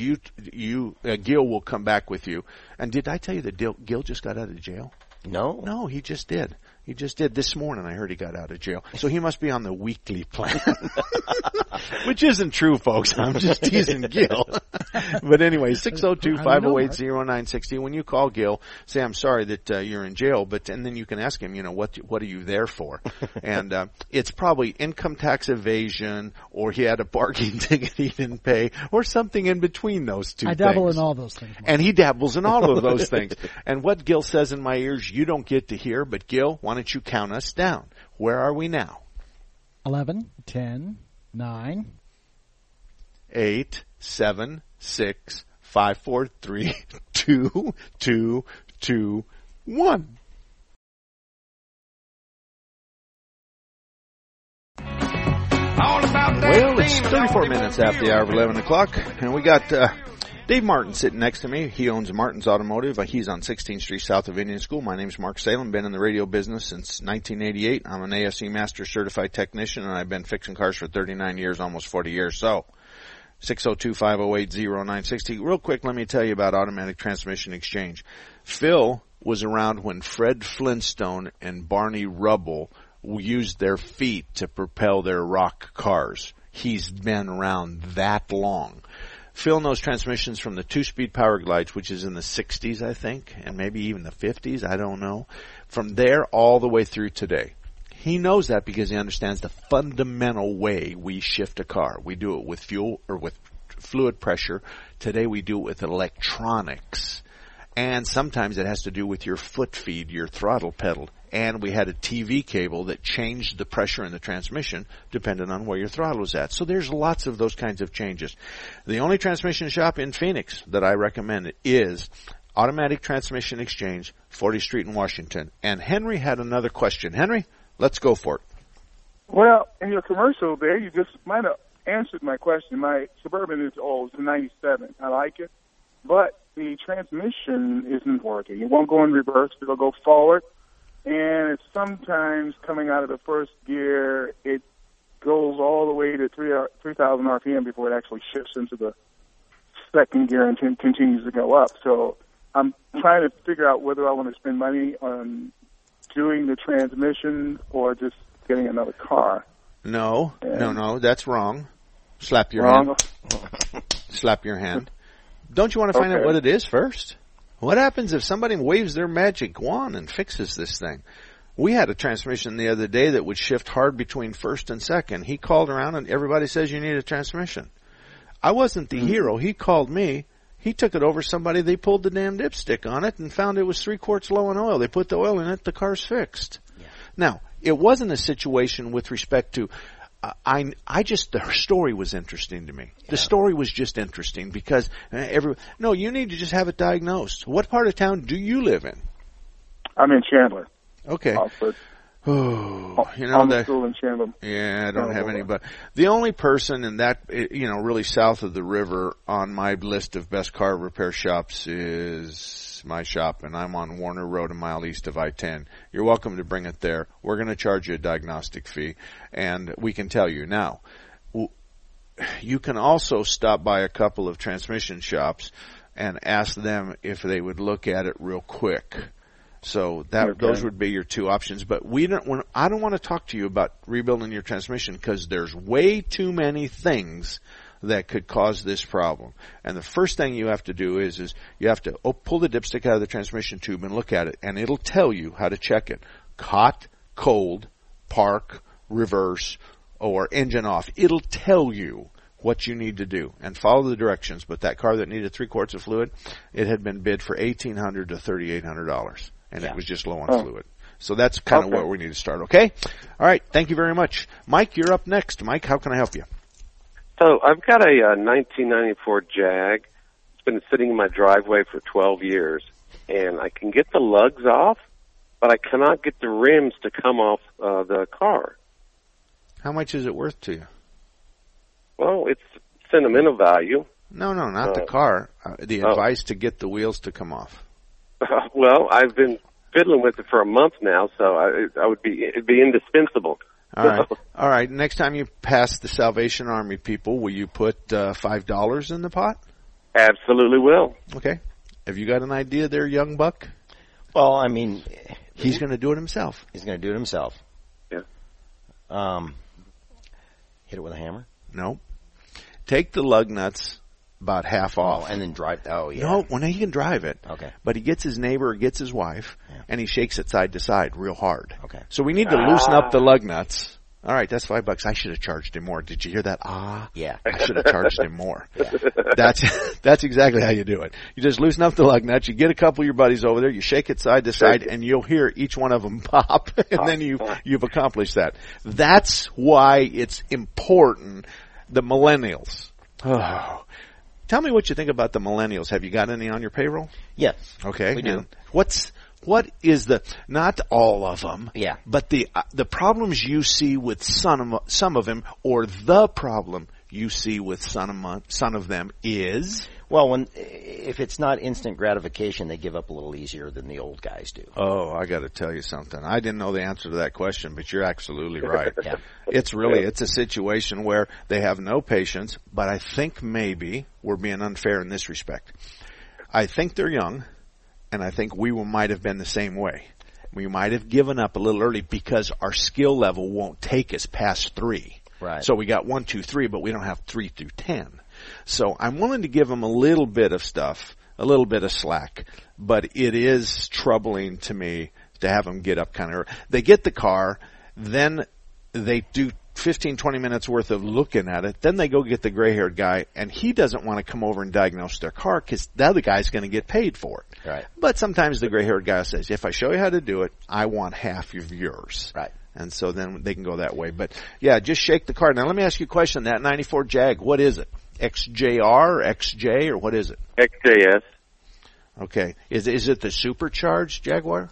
Gil will come back with you. And did I tell you that Gil just got out of jail? No, he just did. He just did this morning. I heard he got out of jail. So he must be on the weekly plan. Which isn't true, folks. I'm just teasing Gil. But anyway, 602-508-0960. When you call Gil, say, I'm sorry that you're in jail, and then you can ask him, what are you there for? And it's probably income tax evasion, or he had a parking ticket he didn't pay, or something in between those two things. I dabble in all those things. And he dabbles in all of those things. And what Gil says in my ears, you don't get to hear, but Gil, why don't you count us down? Where are we now? 11, 10, 9, 8, 7, 6, 5, 4, 3, 2, 2, 2, 1. It's 34 minutes after the hour of 11 o'clock, and we got Dave Martin sitting next to me. He owns Martin's Automotive. He's on 16th Street south of Indian School. My name's Mark Salem. Been in the radio business since 1988. I'm an ASE Master Certified Technician, and I've been fixing cars for 39 years, almost 40 years. So, 602-508-0960. Real quick, let me tell you about Automatic Transmission Exchange. Phil was around when Fred Flintstone and Barney Rubble used their feet to propel their rock cars. He's been around that long. Phil knows transmissions from the 2-speed Power Glides, which is in the 60s, I think, and maybe even the 50s, I don't know, from there all the way through today. He knows that because he understands the fundamental way we shift a car. We do it with fuel or with fluid pressure. Today we do it with electronics. And sometimes it has to do with your foot feed, your throttle pedal. And we had a TV cable that changed the pressure in the transmission depending on where your throttle was at. So there's lots of those kinds of changes. The only transmission shop in Phoenix that I recommend is Automatic Transmission Exchange, 40th Street in Washington. And Henry had another question. Henry, let's go for it. Well, in your commercial there, you just might have answered my question. My Suburban is old. It's a 97. I like it. But the transmission isn't working. It won't go in reverse. It'll go forward. And it's sometimes coming out of the first gear, it goes all the way to 3,000 RPM before it actually shifts into the second gear and continues to go up. So I'm trying to figure out whether I want to spend money on doing the transmission or just getting another car. No, that's wrong. Slap your hand. Slap your hand. Don't you want to find out what it is first? What happens if somebody waves their magic wand and fixes this thing? We had a transmission the other day that would shift hard between first and second. He called around and everybody says you need a transmission. I wasn't the hero. He called me. He took it over somebody. They pulled the damn dipstick on it and found it was 3 quarts low in oil. They put the oil in it. The car's fixed. Yeah. Now, it wasn't a situation with respect to the story was interesting to me. Yeah. The story was just interesting because you need to just have it diagnosed. What part of town do you live in? I'm in Chandler. Okay. School in Chandler. Yeah, I don't have any, but the only person in that, really south of the river on my list of best car repair shops is my shop, and I'm on Warner Road a mile east of I-10. You're welcome to bring it there. We're going to charge you a diagnostic fee, and we can tell you. Now, you can also stop by a couple of transmission shops and ask them if they would look at it real quick. So those would be your two options. But I don't want to talk to you about rebuilding your transmission because there's way too many things that could cause this problem. And the first thing you have to do is you have to pull the dipstick out of the transmission tube and look at it, and it'll tell you how to check it. Hot, cold, park, reverse, or engine off. It'll tell you what you need to do and follow the directions. But that car that needed 3 quarts of fluid, it had been bid for $1,800 to $3,800. And it was just low on fluid. So that's kind of where we need to start, okay? All right, thank you very much. Mike, you're up next. Mike, how can I help you? So I've got a 1994 Jag. It's been sitting in my driveway for 12 years. And I can get the lugs off, but I cannot get the rims to come off the car. How much is it worth to you? Well, it's sentimental value. No, not the car. The advice to get the wheels to come off. Well, I've been fiddling with it for a month now, so it'd be indispensable. All right. Next time you pass the Salvation Army people, will you put $5 in the pot? Absolutely will. Okay. Have you got an idea there, young buck? Well, I mean, he's going to do it himself. He's going to do it himself. Yeah. Hit it with a hammer? No. Take the lug nuts about half off. And then drive. Oh, yeah. No, well, he can drive it. Okay. But he gets his neighbor or gets his wife, and he shakes it side to side real hard. Okay. So we need to loosen up the lug nuts. All right, that's $5. I should have charged him more. Did you hear that? Yeah. I should have charged him more. Yeah. That's exactly how you do it. You just loosen up the lug nuts. You get a couple of your buddies over there. You shake it side to side, and you'll hear each one of them pop. And then you've accomplished that. That's why it's important. The millennials. Oh. Tell me what you think about the millennials. Have you got any on your payroll? Yes. Okay. We do. What's What is not all of them, yeah, but the problems you see with some of them, or the problem you see with some of them is? Well, if it's not instant gratification, they give up a little easier than the old guys do. Oh, I got to tell you something. I didn't know the answer to that question, but you're absolutely right. Yeah. It's a situation where they have no patience, but I think maybe we're being unfair in this respect. I think they're young, and I think we might have been the same way. We might have given up a little early because our skill level won't take us past 3. Right. So we got 1, 2, 3, but we don't have 3 through 10. So I'm willing to give them a little bit of stuff, a little bit of slack, but it is troubling to me to have them get up kind of early. They get the car, then they do 15, 20 minutes worth of looking at it, then they go get the gray-haired guy, and he doesn't want to come over and diagnose their car because the other guy's going to get paid for it. Right. But sometimes the gray-haired guy says, if I show you how to do it, I want half of yours. Right. And so then they can go that way. But, yeah, just shake the car. Now, let me ask you a question. That 94 Jag, what is it? XJR, XJ, or what is it? XJS. Okay. Is it the supercharged Jaguar?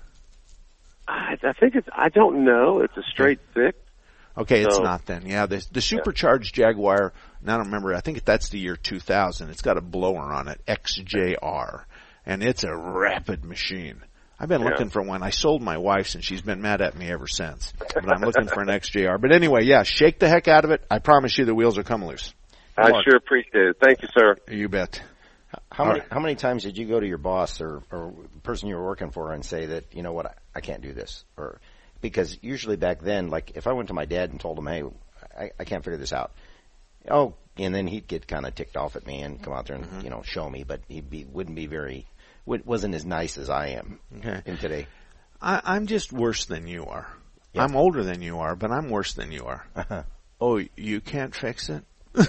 I think I don't know. It's a straight 6. Okay, it's not then. Yeah, the supercharged Jaguar, and I don't remember, I think that's the year 2000. It's got a blower on it, XJR, and it's a rapid machine. I've been looking for one. I sold my wife's, and she's been mad at me ever since. But I'm looking for an XJR. But anyway, yeah, shake the heck out of it. I promise you the wheels will come loose. I sure appreciate it. Thank you, sir. You bet. How many times did you go to your boss or the person you were working for and say that, you know what, I can't do this? Or because usually back then, like if I went to my dad and told him, hey, I can't figure this out. Oh, and then he'd get kind of ticked off at me and come out there and show me, but wasn't as nice as I am in today. I'm just worse than you are. Yeah. I'm older than you are, but I'm worse than you are. Uh-huh. Oh, you can't fix it?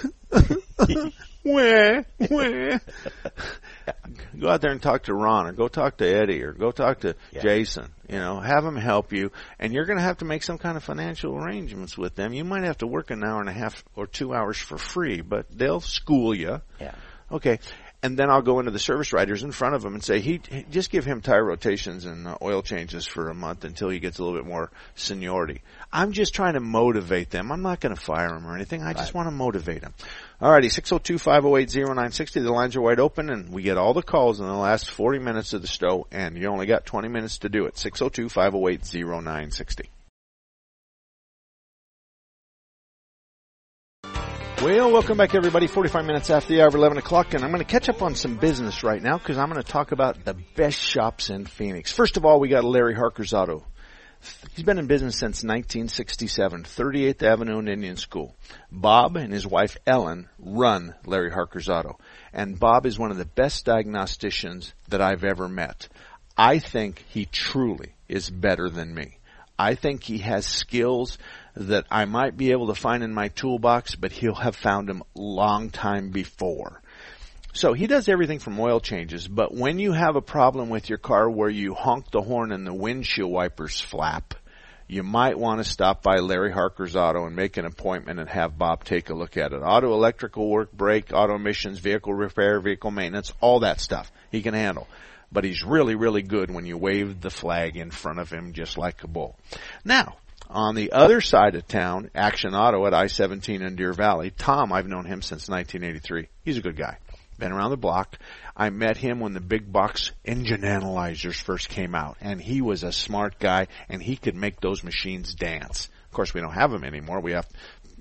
Where? Go out there and talk to Ron, or go talk to Eddie, or go talk to Jason. Have them help you, and you're going to have to make some kind of financial arrangements with them. You might have to work an hour and a half or 2 hours for free, but they'll school you. Yeah. Okay. And then I'll go into the service writers in front of him and say, just give him tire rotations and oil changes for a month until he gets a little bit more seniority. I'm just trying to motivate them. I'm not going to fire him or anything. I just want to motivate them. All righty, 602-508-0960. The lines are wide open, and we get all the calls in the last 40 minutes of the show, and you only got 20 minutes to do it. 602-508-0960. Well, welcome back, everybody. 45 minutes after the hour of 11 o'clock, and I'm going to catch up on some business right now because I'm going to talk about the best shops in Phoenix. First of all, we got Larry Harker's Auto. He's been in business since 1967, 38th Avenue and Indian School. Bob and his wife Ellen run Larry Harker's Auto, and Bob is one of the best diagnosticians that I've ever met. I think he truly is better than me. I think he has skills that I might be able to find in my toolbox, but he'll have found them long time before. So he does everything from oil changes, but when you have a problem with your car where you honk the horn and the windshield wipers flap, you might want to stop by Larry Harker's Auto and make an appointment and have Bob take a look at it. Auto electrical work, brake, auto emissions, vehicle repair, vehicle maintenance, all that stuff he can handle. But he's really, really good when you wave the flag in front of him just like a bull. Now, on the other side of town, Action Auto at I-17 in Deer Valley, Tom, I've known him since 1983. He's a good guy. Been around the block. I met him when the big box engine analyzers first came out, and he was a smart guy, and he could make those machines dance. Of course, we don't have them anymore. We have,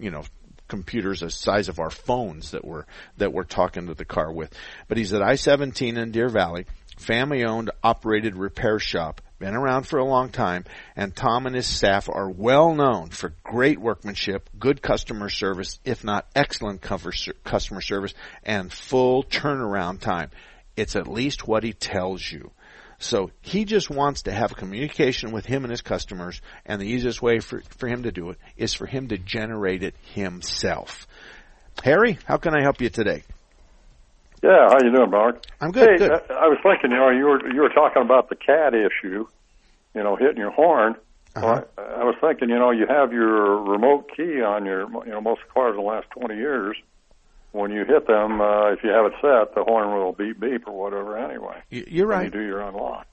computers the size of our phones that we're talking to the car with. But he's at I-17 in Deer Valley. Family-owned, operated repair shop. Been around for a long time, and Tom and his staff are well known for great workmanship, good customer service, if not excellent customer service, and full turnaround time. It's at least what he tells you. So he just wants to have a communication with him and his customers, and the easiest way for him to do it is for him to generate it himself. Harry, how can I help you today? Yeah, how you doing, Mark? I'm good. Hey, good. I was thinking, you were talking about the cat issue, hitting your horn. Uh-huh. Well, I was thinking, you have your remote key on your, most cars in the last 20 years. When you hit them, if you have it set, the horn will beep beep or whatever. Anyway, you're right. When you do your unlock.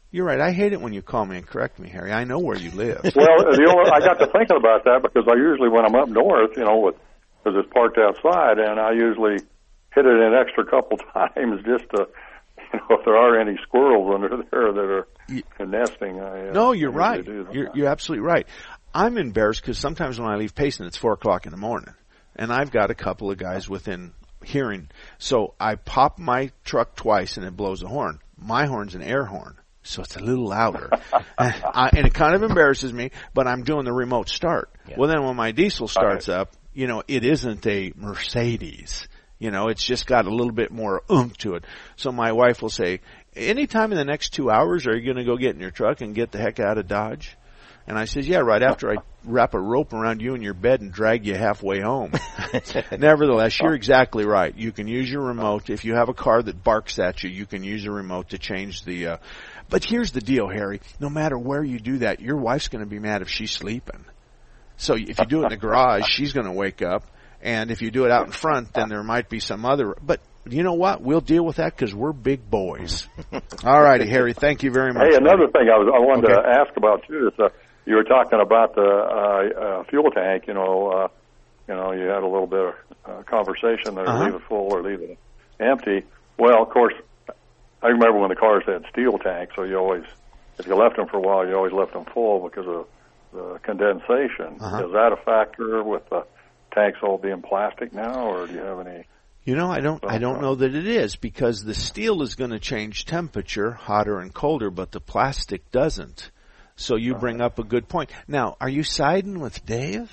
You're right. I hate it when you call me and correct me, Harry. I know where you live. Well, I got to thinking about that because I usually, when I'm up north, because it's parked outside, and I usually hit it an extra couple times just to, if there are any squirrels under there that are nesting. No, you're right. You're absolutely right. I'm embarrassed because sometimes when I leave Payson, it's 4:00 in the morning, and I've got a couple of guys within hearing. So I pop my truck twice, and it blows a horn. My horn's an air horn. So it's a little louder. And it kind of embarrasses me, but I'm doing the remote start. Yeah. Well, then when my diesel starts up, it isn't a Mercedes. It's just got a little bit more oomph to it. So my wife will say, anytime in the next 2 hours, are you going to go get in your truck and get the heck out of Dodge? And I says, yeah, right after I wrap a rope around you in your bed and drag you halfway home. Nevertheless, you're exactly right. You can use your remote. If you have a car that barks at you, you can use your remote to change the, but here's the deal, Harry. No matter where you do that, your wife's going to be mad if she's sleeping. So if you do it in the garage, she's going to wake up. And if you do it out in front, then there might be some other, but you know what? We'll deal with that because we're big boys. All righty, Harry. Thank you very much. Hey, another thing I wanted to ask about too is, you were talking about the fuel tank. You had a little bit of conversation there. Leave it full or leave it empty. Well, of course, I remember when the cars had steel tanks. So if you left them for a while, you always left them full because of the condensation. Is that a factor with the tanks all being plastic now, or do you have any? I don't know that it is, because the steel is going to change temperature, hotter and colder, but the plastic doesn't. So you bring up a good point. Now, are you siding with Dave?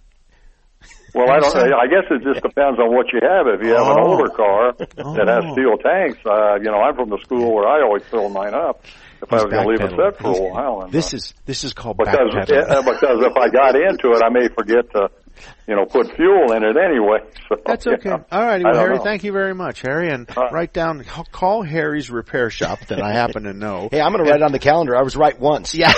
Well, I guess it just depends on what you have. If you have an older car that has steel tanks, I'm from the school where I always fill mine up if I was going to leave it set for a while. And, this is called because if I got into it, I may forget to put fuel in it anyway. So, that's okay. All righty. Well, Harry, thank you very much, Harry. And write down, call Harry's repair shop that I happen to know. Hey, I'm going to write it on the calendar. I was right once. Yeah.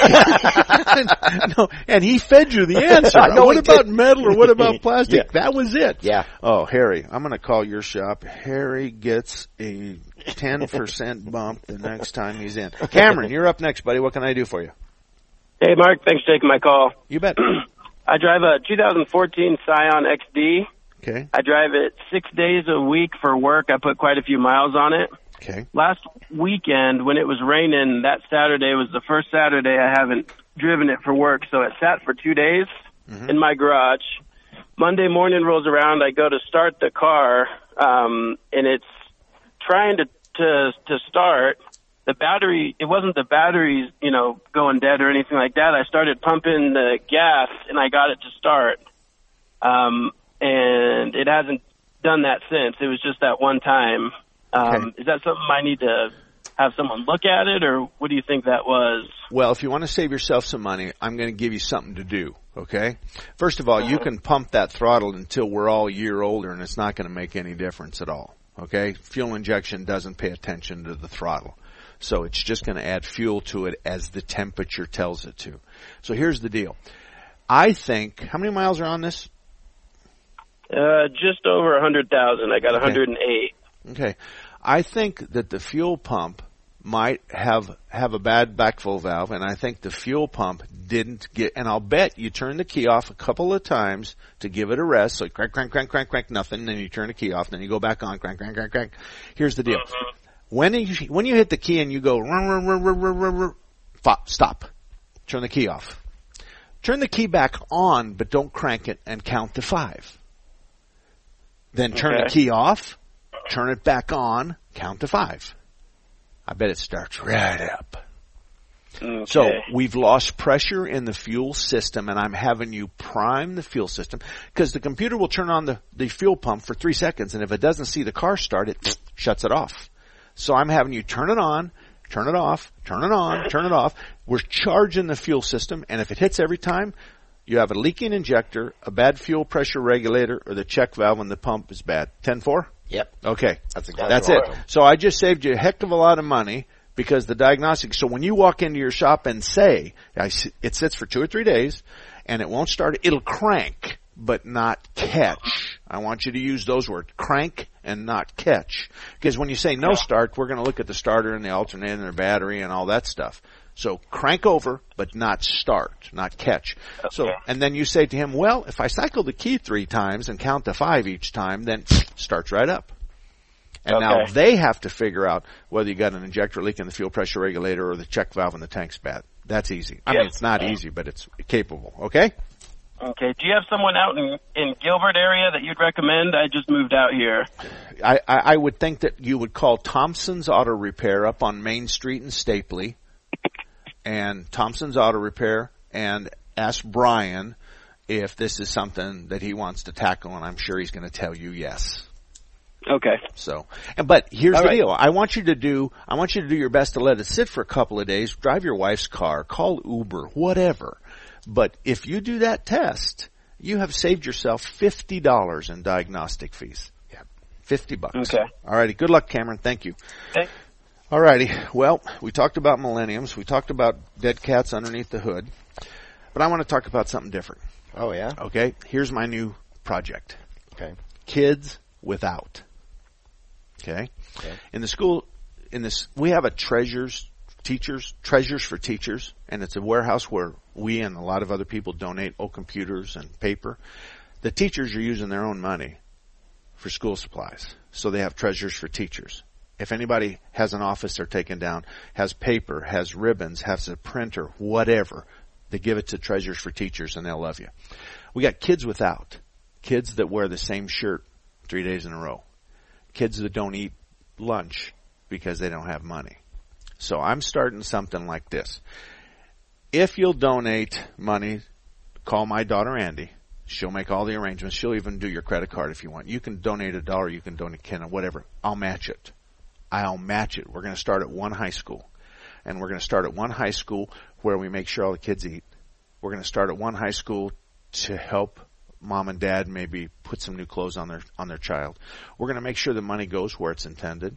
No, and he fed you the answer. What about metal or what about plastic? Yeah. That was it. Yeah. Oh, Harry, I'm going to call your shop. Harry gets a 10% bump the next time he's in. Cameron, you're up next, buddy. What can I do for you? Hey, Mark. Thanks for taking my call. You bet. I drive a 2014 Scion XD. Okay. I drive it 6 days a week for work. I put quite a few miles on it. Okay. Last weekend, when it was raining, that Saturday was the first Saturday I haven't driven it for work, so it sat for 2 days in my garage. Monday morning rolls around, I go to start the car, and it's trying to start. The battery, it wasn't the batteries, going dead or anything like that. I started pumping the gas and I got it to start. And it hasn't done that since. It was just that one time. Is that something I need to have someone look at it, or what do you think that was? Well, if you want to save yourself some money, I'm going to give you something to do, okay? First of all, you can pump that throttle until we're all a year older, and it's not going to make any difference at all, okay? Fuel injection doesn't pay attention to the throttle. So it's just going to add fuel to it as the temperature tells it to. So here's the deal. I think, how many miles are on this? Just over 100,000. I got 108. Okay. I think that the fuel pump might have a bad backflow valve, and I think the fuel pump didn't get, and I'll bet you turn the key off a couple of times to give it a rest, so crank, crank, crank, crank, crank, nothing, then you turn the key off, then you go back on, crank, crank, crank, crank. Here's the deal. When you hit the key and you go, stop. Turn the key off. Turn the key back on, but don't crank it and count to 5. Then turn the key off, turn it back on, count to 5. I bet it starts right up. Okay. So we've lost pressure in the fuel system, and I'm having you prime the fuel system, because the computer will turn on the fuel pump for 3 seconds, and if it doesn't see the car start, it shuts it off. So I'm having you turn it on, turn it off, turn it on, turn it off. We're charging the fuel system, and if it hits every time, you have a leaking injector, a bad fuel pressure regulator, or the check valve when the pump is bad. 10-4? Yep. Okay. That's it. So I just saved you a heck of a lot of money, because the diagnostic, so when you walk into your shop and say, it sits for 2 or 3 days, and it won't start, it'll crank, but not catch. I want you to use those words, crank and not catch. Because when you say no start, we're going to look at the starter and the alternator and the battery and all that stuff. So crank over, but not start, not catch. Okay. So, and then you say to him, well, if I cycle the key 3 times and count to 5 each time, then starts right up. And now they have to figure out whether you got an injector leak in the fuel pressure regulator or the check valve in the tank's bad. That's easy. I mean, it's not easy, but it's capable. Okay? Okay. Do you have someone out in Gilbert area that you'd recommend? I just moved out here. I would think that you would call Thompson's Auto Repair up on Main Street in Stapley, and Thompson's Auto Repair, and ask Brian if this is something that he wants to tackle, and I'm sure he's going to tell you yes. Okay. So, but here's the deal. I want you to do your best to let it sit for a couple of days. Drive your wife's car, call Uber, whatever. But if you do that test, you have saved yourself $50 in diagnostic fees. Yeah. $50. Okay. All righty. Good luck, Cameron. Thank you. Thanks. All righty. Well, we talked about millenniums. We talked about dead cats underneath the hood. But I want to talk about something different. Oh, yeah? Okay. Here's my new project. Okay. Kids without. Okay. In the school, we have a treasures for teachers, and it's a warehouse where we and a lot of other people donate old computers and paper. The teachers are using their own money for school supplies, so they have treasures for teachers. If anybody has an office they're taking down, has paper, has ribbons, has a printer, whatever, they give it to Treasures for Teachers and they'll love you. We got kids without, kids that wear the same shirt 3 days in a row. Kids that don't eat lunch because they don't have money. So I'm starting something like this. If you'll donate money, call my daughter Andy. She'll make all the arrangements. She'll even do your credit card if you want. You can donate $1, you can donate $10, whatever. I'll match it. We're going to start at one high school. And we're going to start at one high school where we make sure all the kids eat. We're going to start at one high school to help mom and dad maybe put some new clothes on their child. We're going to make sure the money goes where it's intended.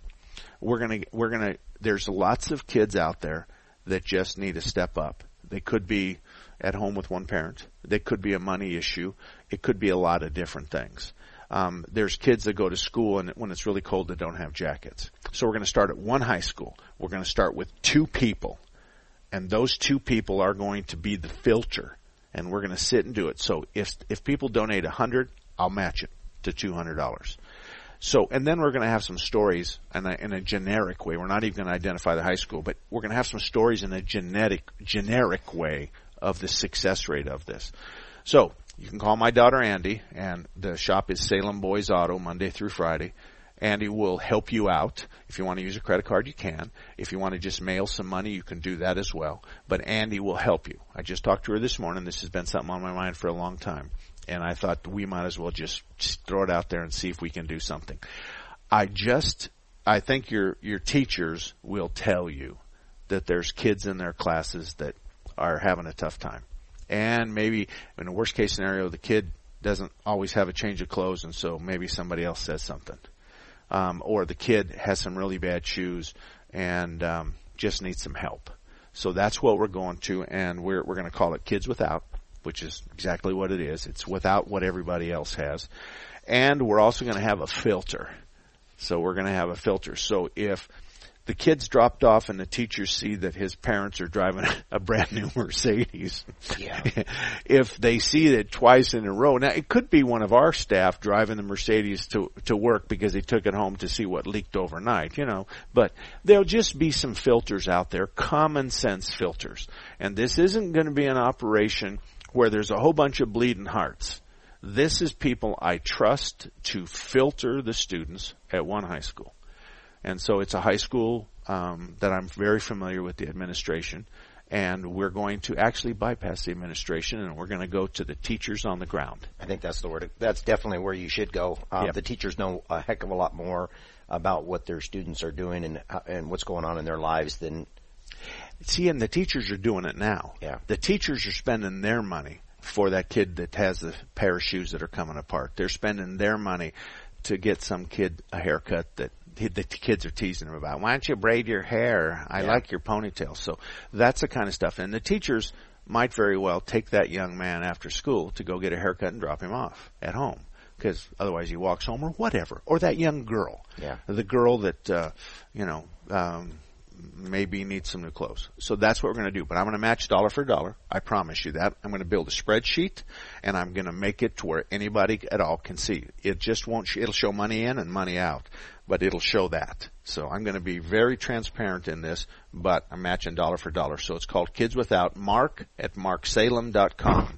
There's lots of kids out there that just need to step up. They could be at home with one parent. They could be a money issue. It could be a lot of different things. There's kids that go to school and when it's really cold they don't have jackets. So we're going to start at one high school. We're going to start with 2 people. And those 2 people are going to be the filter. And we're going to sit and do it. So if people donate $100, I'll match it to $200. So, and then we're going to have some stories in a generic way. We're not even going to identify the high school, but we're going to have some stories in a generic way of the success rate of this. So, you can call my daughter Andy, and the shop is Salem Boys Auto, Monday through Friday. Andy will help you out. If you want to use a credit card, you can. If you want to just mail some money, you can do that as well. But Andy will help you. I just talked to her this morning. This has been something on my mind for a long time. And I thought we might as well just throw it out there and see if we can do something. I think your teachers will tell you that there's kids in their classes that are having a tough time. And maybe in the worst case scenario, the kid doesn't always have a change of clothes, and so maybe somebody else says something. Or the kid has some really bad shoes and just needs some help. So that's what we're going to, and we're going to call it Kids Without, which is exactly what it is. It's without what everybody else has. And we're also going to have a filter. So we're going to have a filter. So if the kid's dropped off and the teachers see that his parents are driving a brand new Mercedes, if they see it twice in a row, now it could be one of our staff driving the Mercedes to work because they took it home to see what leaked overnight, but there'll just be some filters out there, common sense filters. And this isn't going to be an operation where there's a whole bunch of bleeding hearts. This is people I trust to filter the students at one high school. And so it's a high school that I'm very familiar with the administration, and we're going to actually bypass the administration, and we're going to go to the teachers on the ground. I think that's the word. That's definitely where you should go. The teachers know a heck of a lot more about what their students are doing and what's going on in their lives than... See, and the teachers are doing it now. Yeah. The teachers are spending their money for that kid that has the pair of shoes that are coming apart. They're spending their money to get some kid a haircut that the kids are teasing him about. Why don't you braid your hair? I like your ponytail. So that's the kind of stuff. And the teachers might very well take that young man after school to go get a haircut and drop him off at home. because otherwise he walks home or whatever. Or that young girl. Yeah. The girl that, maybe needs some new clothes. So that's what we're going to do. But I'm going to match dollar for dollar. I promise you that. I'm going to build a spreadsheet, and I'm going to make it to where anybody at all can see. It just won't, it'll show money in and money out, but it'll show that. So I'm going to be very transparent in this, but I'm matching dollar for dollar. So it's called Kids Without. Mark@marksalem.com.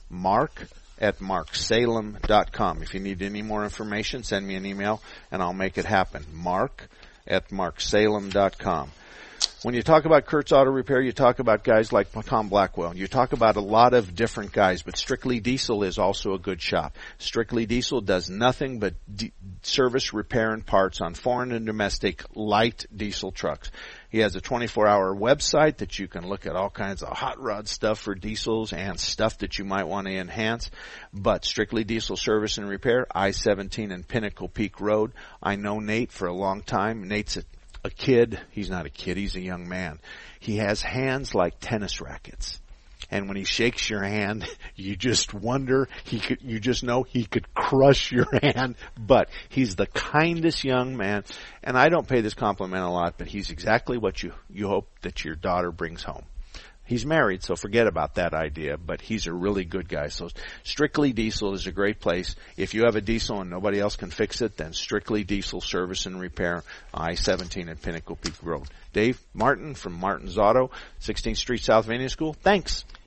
Mark@marksalem.com. If you need any more information, send me an email, and I'll make it happen. Mark@marksalem.com. When you talk about Kurt's Auto Repair, you talk about guys like Tom Blackwell. You talk about a lot of different guys, but Strictly Diesel is also a good shop. Strictly Diesel does nothing but service, repair, and parts on foreign and domestic light diesel trucks. He has a 24-hour website that you can look at all kinds of hot rod stuff for diesels and stuff that you might want to enhance. But Strictly Diesel Service and Repair, I-17 and Pinnacle Peak Road. I know Nate for a long time. Nate's a kid. He's not a kid. He's a young man. He has hands like tennis rackets. And when he shakes your hand, you just wonder, you just know he could crush your hand. But he's the kindest young man. And I don't pay this compliment a lot, but he's exactly what you hope that your daughter brings home. He's married, so forget about that idea, but he's a really good guy. So Strictly Diesel is a great place. If you have a diesel and nobody else can fix it, then Strictly Diesel Service and Repair, I-17 at Pinnacle Peak Road. Dave Martin from Martin's Auto, 16th Street, South Indian School. Thanks.